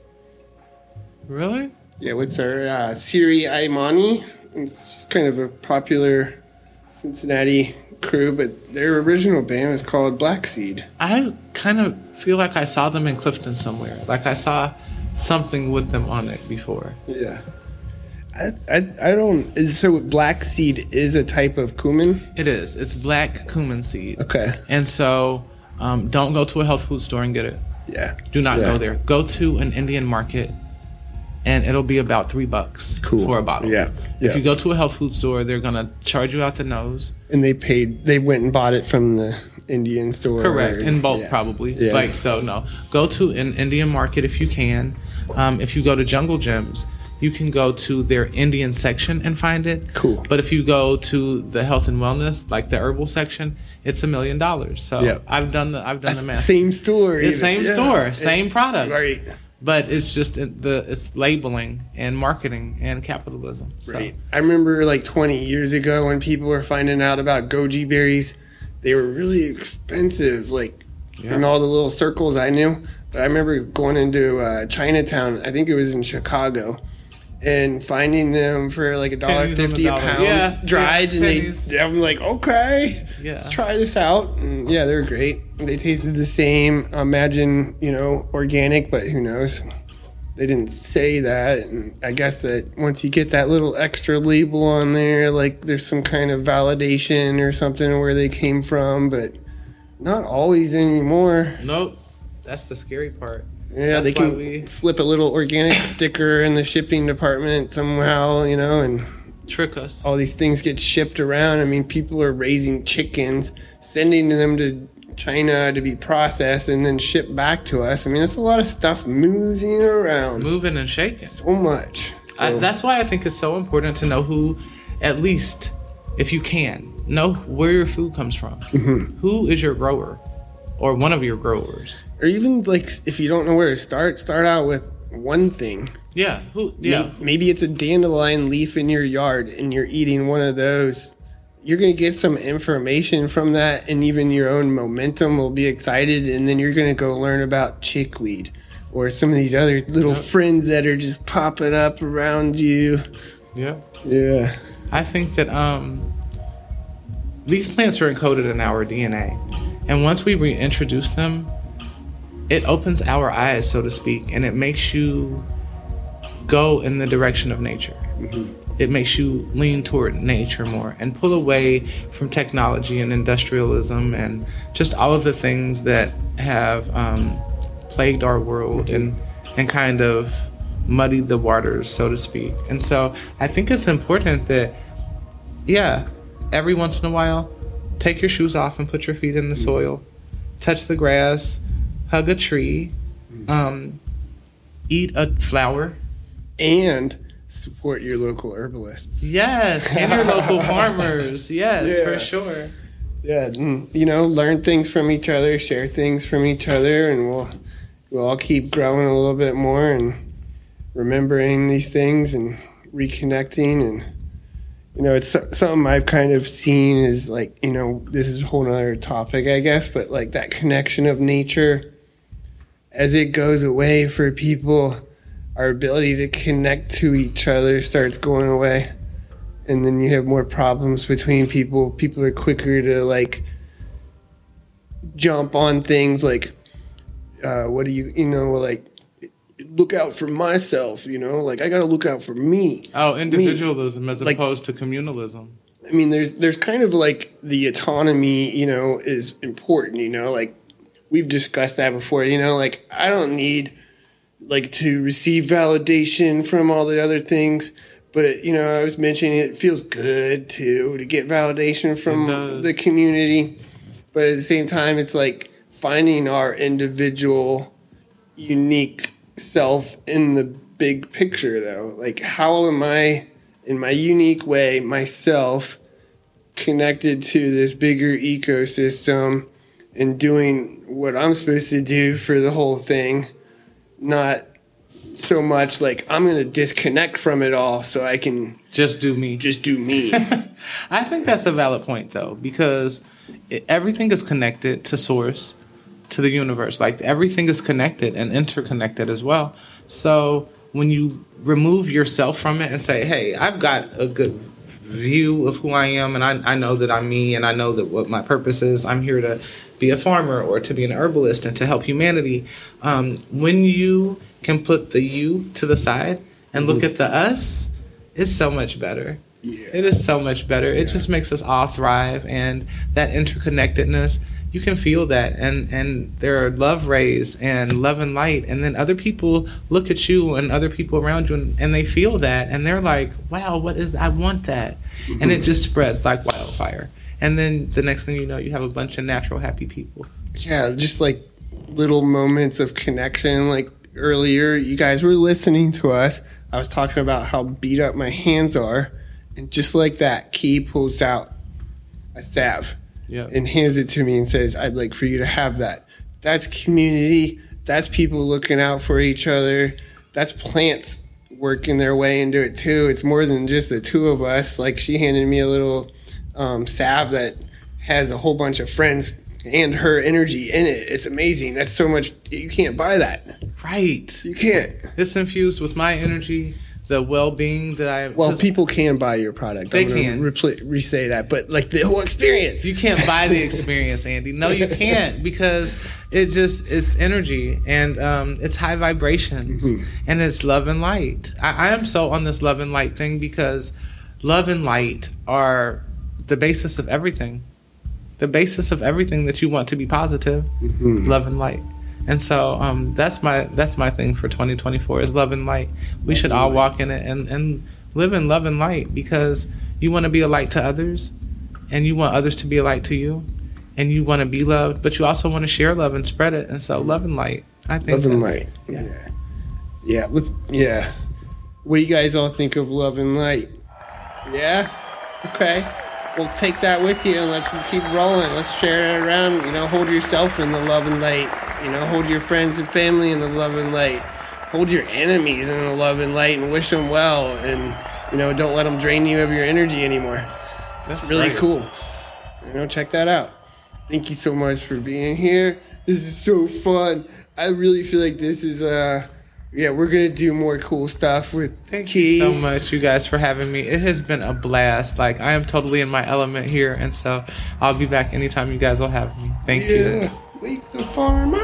Speaker 3: Really?
Speaker 1: Yeah, what's our uh, Siri Imani? It's just kind of a popular Cincinnati crew, but their original band was called Black Seed.
Speaker 3: I kind of feel like I saw them in Clifton somewhere. Like I saw something with them on it before.
Speaker 1: Yeah. I, I, I don't. is- So Black Seed is a type of cumin?
Speaker 3: It is. It's black cumin seed.
Speaker 1: Okay.
Speaker 3: And so Um, don't go to a health food store and get it.
Speaker 1: Yeah.
Speaker 3: Do not
Speaker 1: Yeah.
Speaker 3: go there. Go to an Indian market, and it'll be about three bucks
Speaker 1: Cool.
Speaker 3: for a bottle.
Speaker 1: Yeah. Yeah.
Speaker 3: If you go to a health food store, they're gonna charge you out the nose.
Speaker 1: And they paid, they went and bought it from the Indian store.
Speaker 3: Correct.
Speaker 1: or-
Speaker 3: In bulk,
Speaker 1: yeah.
Speaker 3: probably.
Speaker 1: Yeah.
Speaker 3: Like, so no. Go to an Indian market if you can. Um, if you go to Jungle Gyms, you can go to their Indian section and find it.
Speaker 1: Cool.
Speaker 3: But if you go to the health and wellness, like the herbal section, it's a million dollars. So
Speaker 1: Yeah.
Speaker 3: I've done the I've done
Speaker 1: That's
Speaker 3: the
Speaker 1: the
Speaker 3: math.
Speaker 1: same store.
Speaker 3: It's
Speaker 1: even.
Speaker 3: same
Speaker 1: Yeah.
Speaker 3: store, same
Speaker 1: It's-
Speaker 3: product.
Speaker 1: Right.
Speaker 3: But it's just in the it's labeling and marketing and capitalism. So.
Speaker 1: Right. I remember like twenty years ago when people were finding out about goji berries, they were really expensive, like
Speaker 3: Yeah.
Speaker 1: in all the little circles I knew. But I remember going into uh, Chinatown, I think it was in Chicago, and finding them for like a dollar
Speaker 3: Pennies on the
Speaker 1: fifty a
Speaker 3: dollar.
Speaker 1: pound,
Speaker 3: Yeah,
Speaker 1: dried,
Speaker 3: yeah,
Speaker 1: and
Speaker 3: pennies.
Speaker 1: they, I'm like, okay,
Speaker 3: Yeah.
Speaker 1: let's try this out. And yeah, they're great. They tasted the same. I imagine, you know, organic, but who knows? They didn't say that, and I guess that once you get that little extra label on there, like there's some kind of validation or something where they came from, but not always anymore.
Speaker 3: Nope. That's the scary part.
Speaker 1: Yeah,
Speaker 3: That's
Speaker 1: they
Speaker 3: why
Speaker 1: can
Speaker 3: we
Speaker 1: slip a little organic sticker in the shipping department somehow, you know, and
Speaker 3: trick us.
Speaker 1: all these things get shipped around. I mean, people are raising chickens, sending them to China to be processed and then shipped back to us. I mean, it's a lot of stuff moving around.
Speaker 3: Moving and shaking.
Speaker 1: So much. So,
Speaker 3: I, that's why I think it's so important to know who, at least, if you can, know where your food comes from.
Speaker 1: Mhm.
Speaker 3: Who is your grower, or one of your growers?
Speaker 1: or even like if you don't know where to start, start out with one thing.
Speaker 3: Yeah. Who? Yeah.
Speaker 1: May- Maybe it's a dandelion leaf in your yard and you're eating one of those. You're going to get some information from that, and even your own momentum will be excited. And then you're going to go learn about chickweed or some of these other little
Speaker 3: Yep.
Speaker 1: friends that are just popping up around you.
Speaker 3: Yeah.
Speaker 1: Yeah.
Speaker 3: I think that um, these plants are encoded in our D N A, and once we reintroduce them, it opens our eyes, so to speak, and it makes you go in the direction of nature.
Speaker 1: Mm-hmm.
Speaker 3: It makes you lean toward nature more and pull away from technology and industrialism and just all of the things that have um, plagued our world and and kind of muddied the waters, so to speak. And so I think it's important that, yeah, every once in a while, take your shoes off and put your feet in the soil, touch the grass, hug a tree, um, eat a flower.
Speaker 1: And support your local herbalists.
Speaker 3: Yes, and your local farmers. Yes,
Speaker 1: Yeah.
Speaker 3: for sure.
Speaker 1: Yeah, and, you know, learn things from each other, share things from each other, and we'll we'll all keep growing a little bit more and remembering these things and reconnecting. And you know, it's so- something I've kind of seen is like, you know, this is a whole nother topic, I guess, but like that connection of nature as it goes away for people, our ability to connect to each other starts going away. And then you have more problems between people. People are quicker to like jump on things like, uh, what do you, you know, like look out for myself, you know, like I got to look out for me.
Speaker 3: Oh, individualism as
Speaker 1: Like-
Speaker 3: opposed to communalism.
Speaker 1: I mean, there's there's kind of like the autonomy, you know, is important, you know, like we've discussed that before, you know, like I don't need like to receive validation from all the other things, but you know, I was mentioning it feels good to to get validation
Speaker 3: It
Speaker 1: from
Speaker 3: does.
Speaker 1: the community, but at the same time, it's like finding our individual, unique self in the big picture, though. Like, how am I, in my unique way, myself, connected to this bigger ecosystem and doing what I'm supposed to do for the whole thing, not so much like I'm going to disconnect from it all so I can
Speaker 3: Just do me.
Speaker 1: just do me.
Speaker 3: I think that's a valid point, though, because it, everything is connected to source, to the universe. Like, everything is connected and interconnected as well. So when you remove yourself from it and say, hey, I've got a good view of who I am, and I, I know that I'm me, and I know that what my purpose is, I'm here to be a farmer or to be an herbalist and to help humanity. Um, when you can put the you to the side and look at the us, it's so much better.
Speaker 1: Yeah.
Speaker 3: It is so much better. It just makes us all thrive, and that interconnectedness you can feel that, and and there are love raised and love and light, and then other people look at you and other people around you, and, and they feel that, and they're like, wow, what is that? I want that. Mm-hmm. And it just spreads like wildfire, and then the next thing you know, you have a bunch of natural happy people.
Speaker 1: Yeah, just like little moments of connection. Like earlier, you guys were listening to us. I was talking about how beat up my hands are, and just like that, Key pulls out a salve. Yep. And hands it to me and says, I'd like for you to have that. That's community. That's people looking out for each other. That's plants working their way into it too. It's more than just the two of us. Like she handed me a little um, salve that has a whole bunch of friends and her energy in it. It's amazing. That's so much. You can't buy that.
Speaker 3: Right.
Speaker 1: You can't.
Speaker 3: It's infused with my energy. The well-being that I
Speaker 1: well, people can buy your product.
Speaker 3: They
Speaker 1: I'm gonna
Speaker 3: can
Speaker 1: repl- re-say that, but like the whole experience,
Speaker 3: you can't buy the experience, Andy. No, you can't, because it just it's energy, and um, it's high vibrations, mm-hmm. and it's love and light. I, I am so on this love and light thing because love and light are the basis of everything. The basis of everything that you want to be positive, mm-hmm. love and light. And so um, that's my that's my thing for twenty twenty-four is love and light. We love should all light. walk in it and, and live in love and light, because you want to be a light to others, and you want others to be a light to you, and you want to be loved, but you also want to share love and spread it. And so love and light, I think.
Speaker 1: Love and light. Yeah. Yeah. Yeah. Let's, yeah. What do you guys all think of love and light? Yeah? Okay. Well, take that with you and let's keep rolling. Let's share it around. You know, hold yourself in the love and light. You know, hold your friends and family in the love and light. Hold your enemies in the love and light and wish them well. And, you know, don't let them drain you of your energy anymore. That's, That's really right. cool. You know, check that out. Thank you so much for being here. This is so fun. I really feel like this is, uh, yeah, we're going to do more cool stuff with
Speaker 3: Thank
Speaker 1: Key.
Speaker 3: you so much, you guys, for having me. It has been a blast. Like, I am totally in my element here, and so I'll be back anytime you guys will have me. Thank
Speaker 1: yeah.
Speaker 3: you.
Speaker 1: Wake the farmer.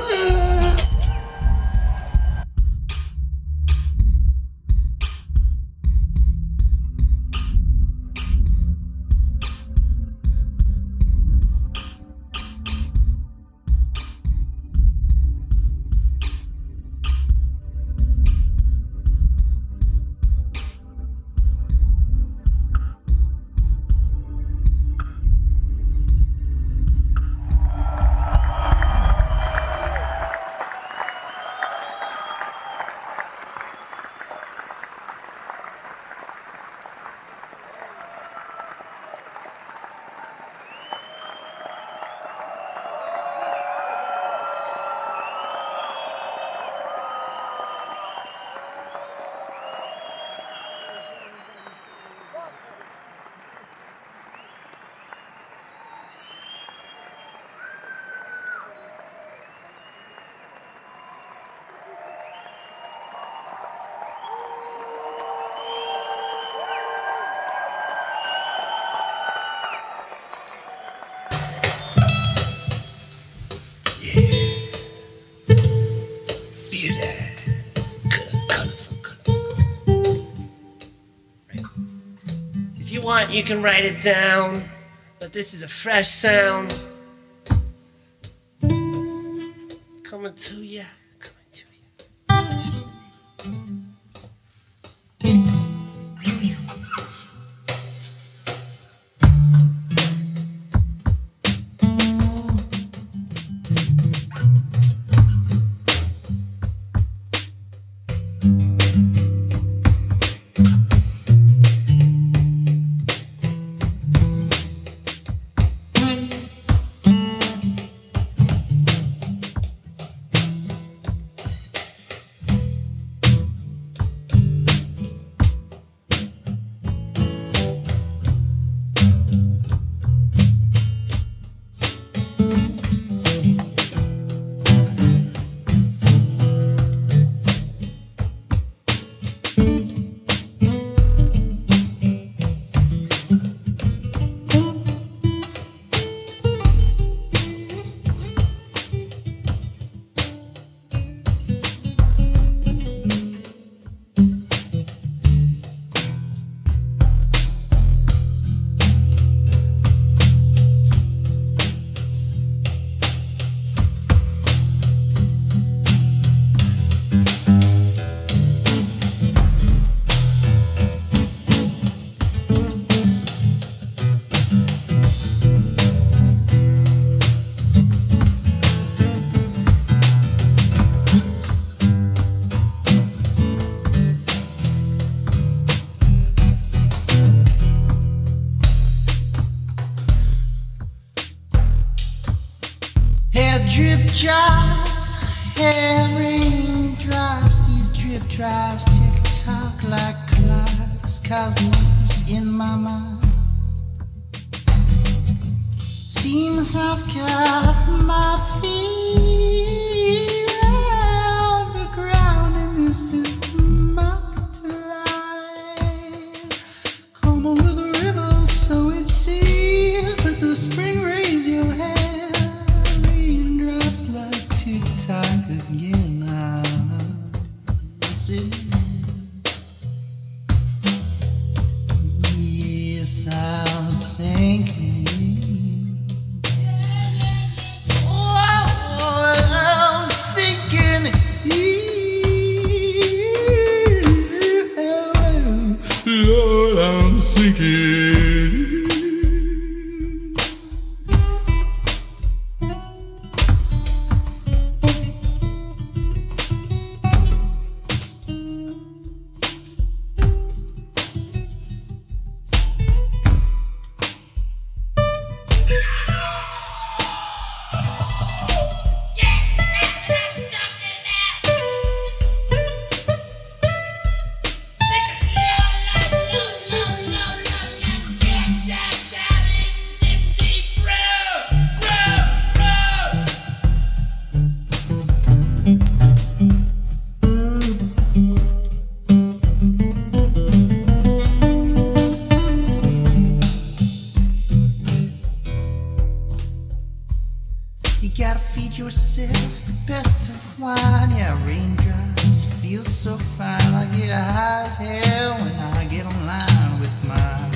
Speaker 1: Want, you can write it down, but this is a fresh sound coming to you, coming to you. Coming to you.
Speaker 4: drip drops, hair raindrops. These drip drops tick tock like clocks, cosmos in my mind. Seems I've got my feet on the ground, and this is my life. Come on to the river, so it seems. Let the spring raise your hair. Raindrops like tick tock again. I see. Yes, I'm sinking. Lord, I'm sinking. You gotta feed yourself the best of wine. Yeah, raindrops feel so fine. I get high as hell when I get online with my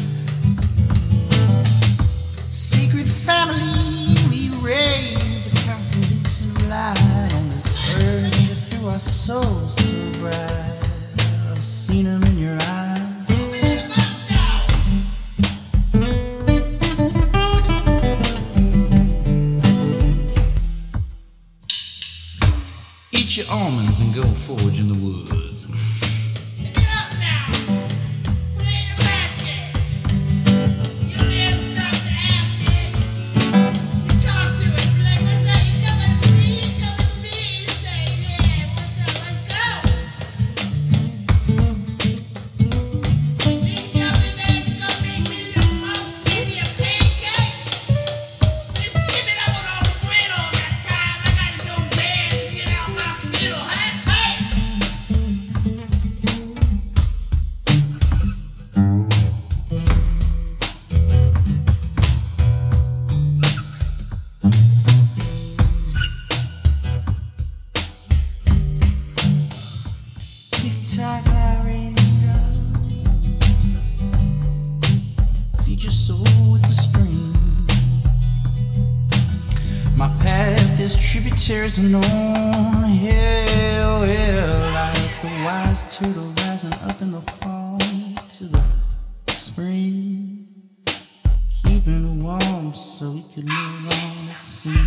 Speaker 4: secret family. We raise a constellation of light on this earth through our souls so bright. I've seen them in your eyes. Eat your almonds and go forage in the woods.
Speaker 5: Pick it up now. Put it in the basket. You don't have stuff to ask it. You talk to it. Be like, what's up? You coming with me? You coming with me? You say, yeah, what's up? Let's go. You tell me, man, you gonna make me a little muffin, maybe a pancake. Let's skip it up on all the bread all that time. I gotta go dance and get out my fiddle, huh? Hey!
Speaker 4: Tick-tock, I raindrop. Feed your soul with the spring. My path is tributaries unknown. Hell, hell, like the wise turtle rising up in the fall to the spring, keeping warm so we could live on at sea.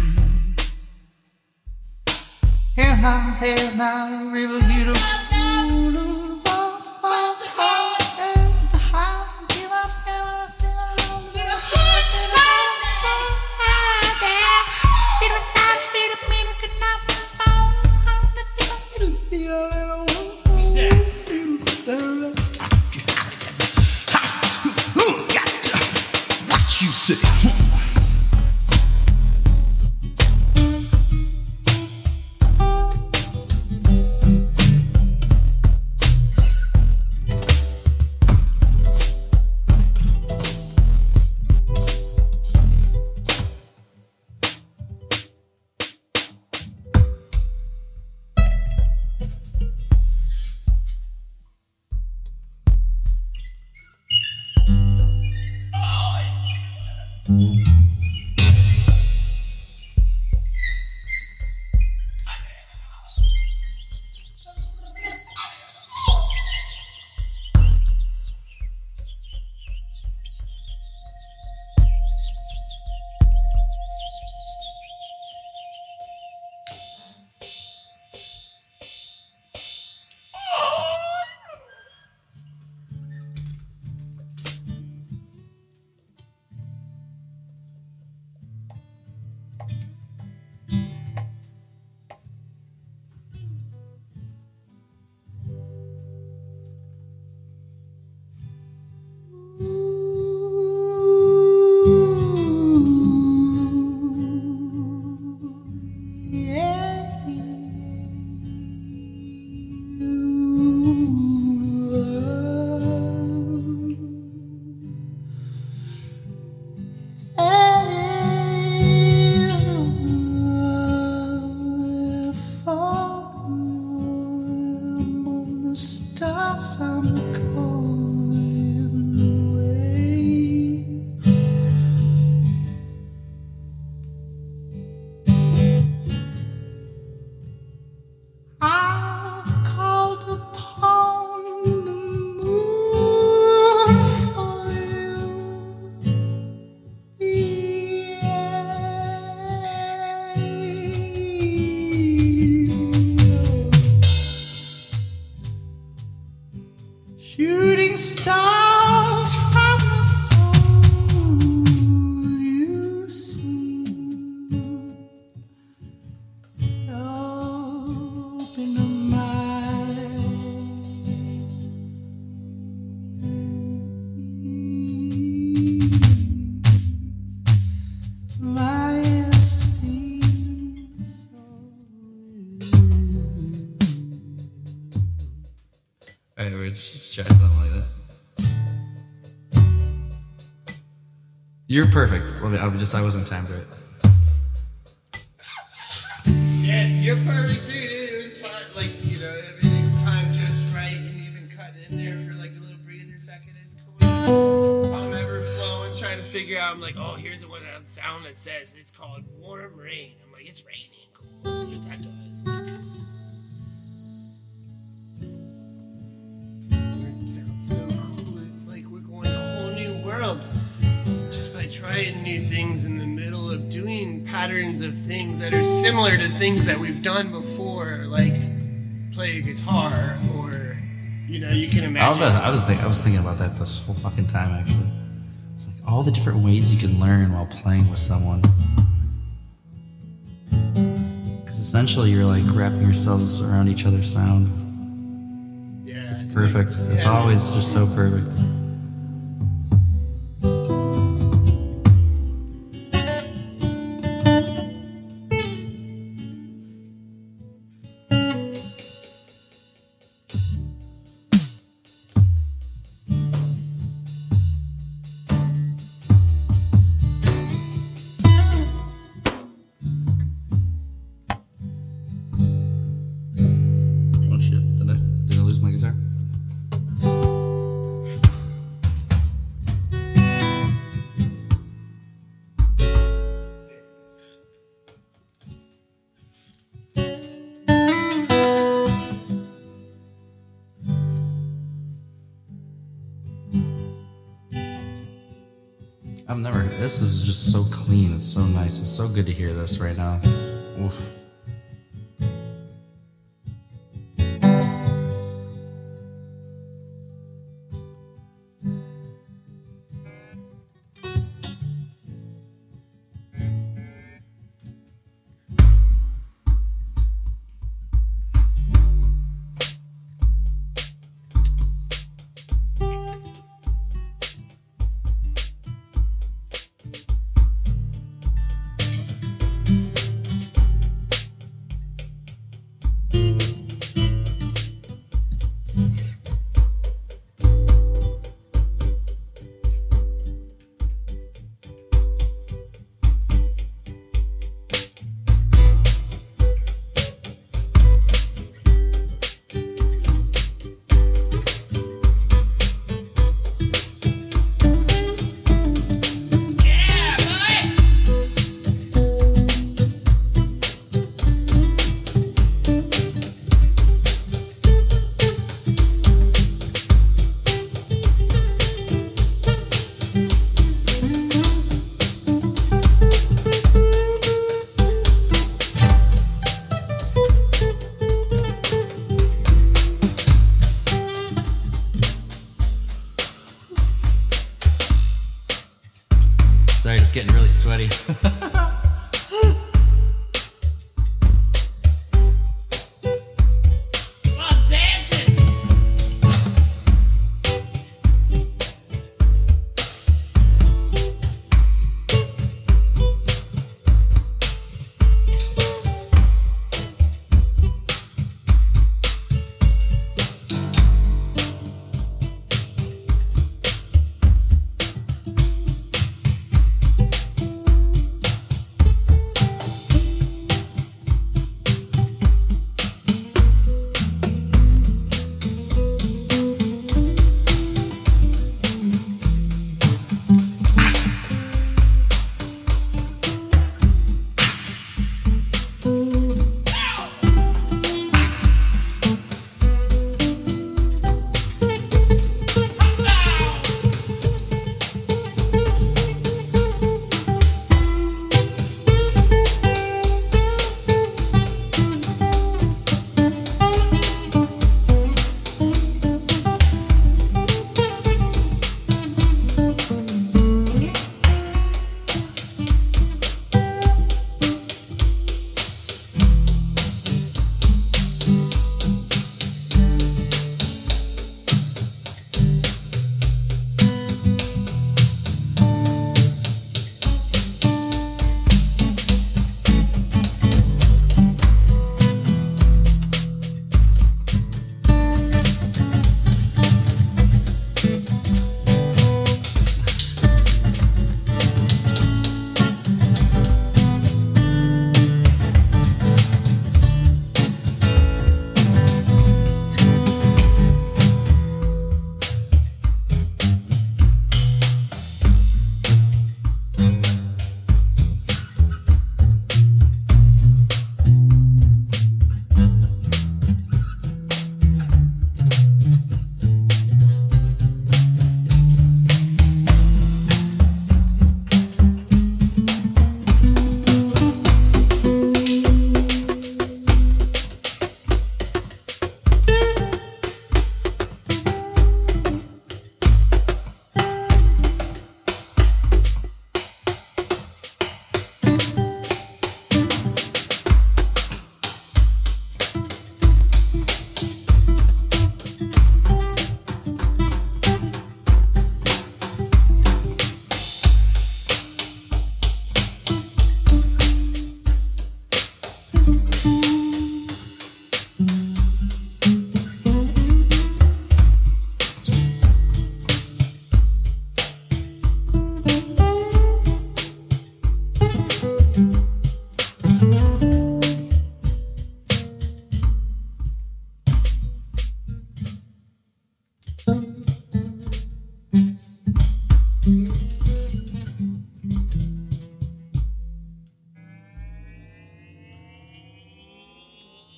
Speaker 4: Hell now, hell now, river, you don't.
Speaker 5: What you say?
Speaker 6: You're perfect. Let me, I just, I wasn't timed right.
Speaker 1: Yeah, you're perfect too, dude. It was time, like, you know, everything's timed just right, and even cut in there for like a little breather second. It's cool. I'm ever flowing, trying to figure out. I'm like, oh, here's the one that sound that says it's called warm rain. I'm like, it's raining. Cool. Let's see what that does. It sounds so cool. It's like we're going to whole new worlds. Just by trying new things in the middle of doing patterns of things that are similar to things that we've done before, like play a guitar, or, you know, you can
Speaker 6: I was,
Speaker 1: imagine.
Speaker 6: I was, think, I was thinking about that this whole fucking time, actually. It's like all the different ways you can learn while playing with someone. Because essentially you're like wrapping yourselves around each other's sound.
Speaker 1: Yeah,
Speaker 6: It's perfect. It's
Speaker 1: Yeah.
Speaker 6: always just so perfect. Oh shit, did I, did I lose my guitar? I've never, this is just so clean, it's so nice, it's so good to hear this right now. Oof.
Speaker 5: Yeah, boy!
Speaker 6: Sorry, just getting really sweaty.
Speaker 5: I'm dancing!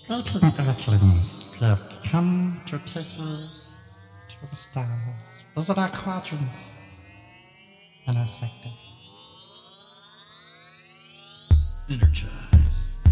Speaker 7: Ancient earthlings, we have come to take you to the stars. Visit our quadrants and our sectors.
Speaker 6: Energize.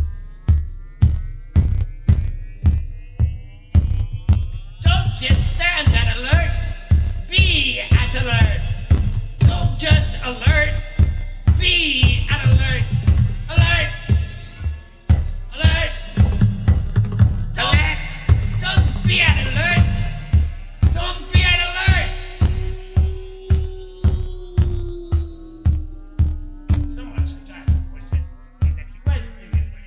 Speaker 5: Don't just stand at alert, be at alert. Don't just alert, be at alert. Alert! Alert! Don't, don't be at alert! Don't be at alert! Someone should try to push it. He was maybe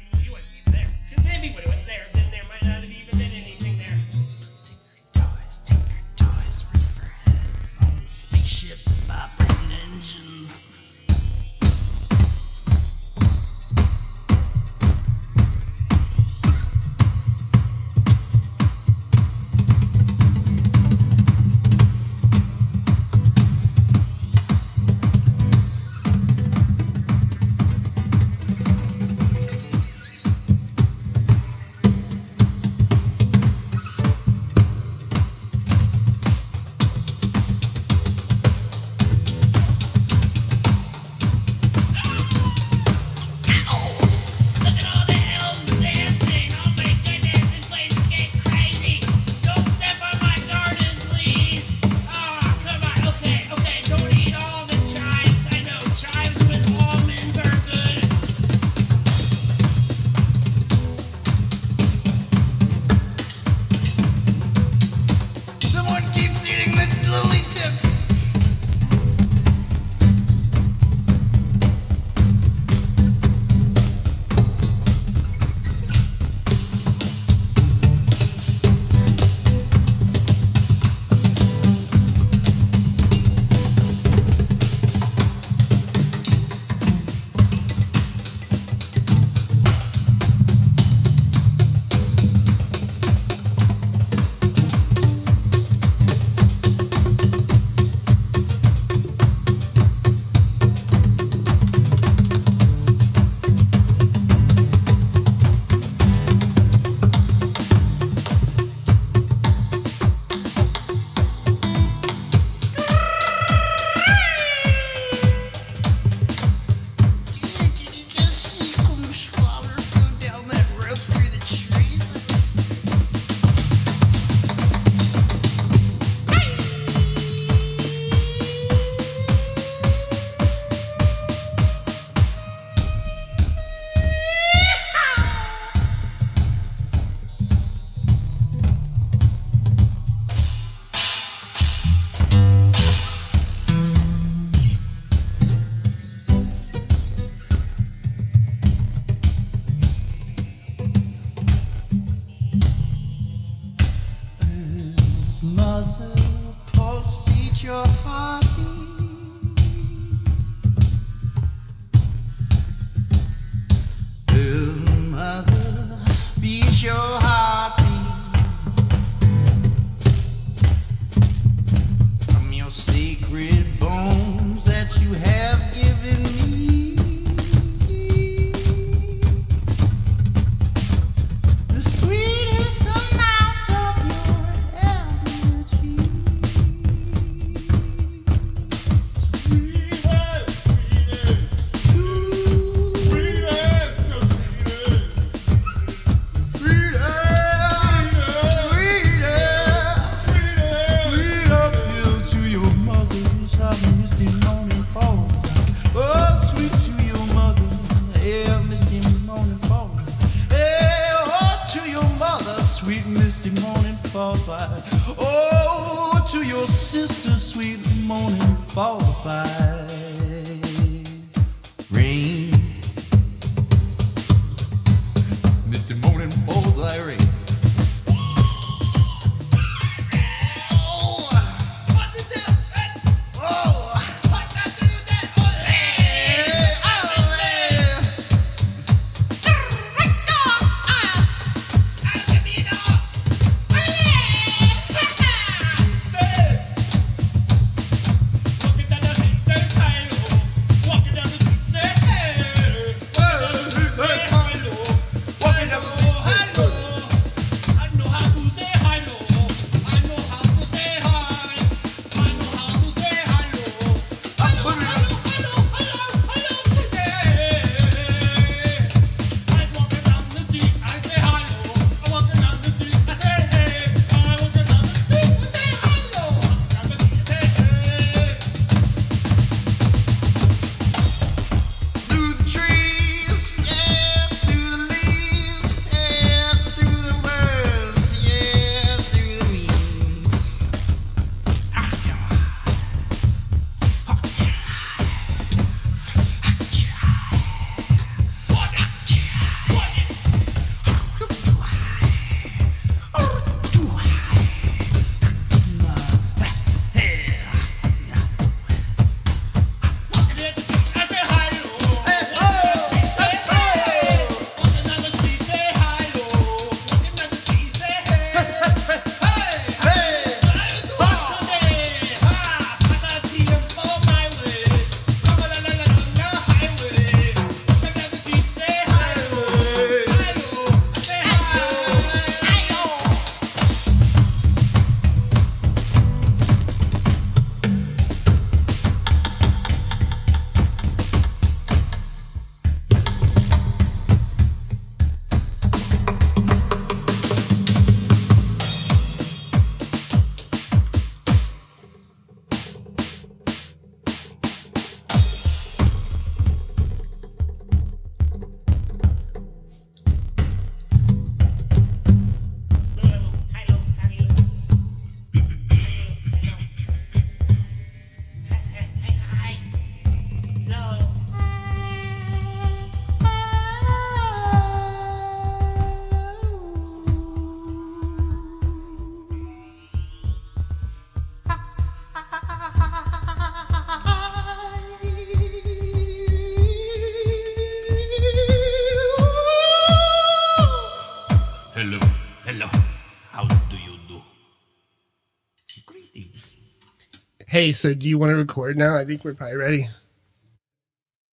Speaker 1: Hey, so do you want to record now? I think we're probably ready.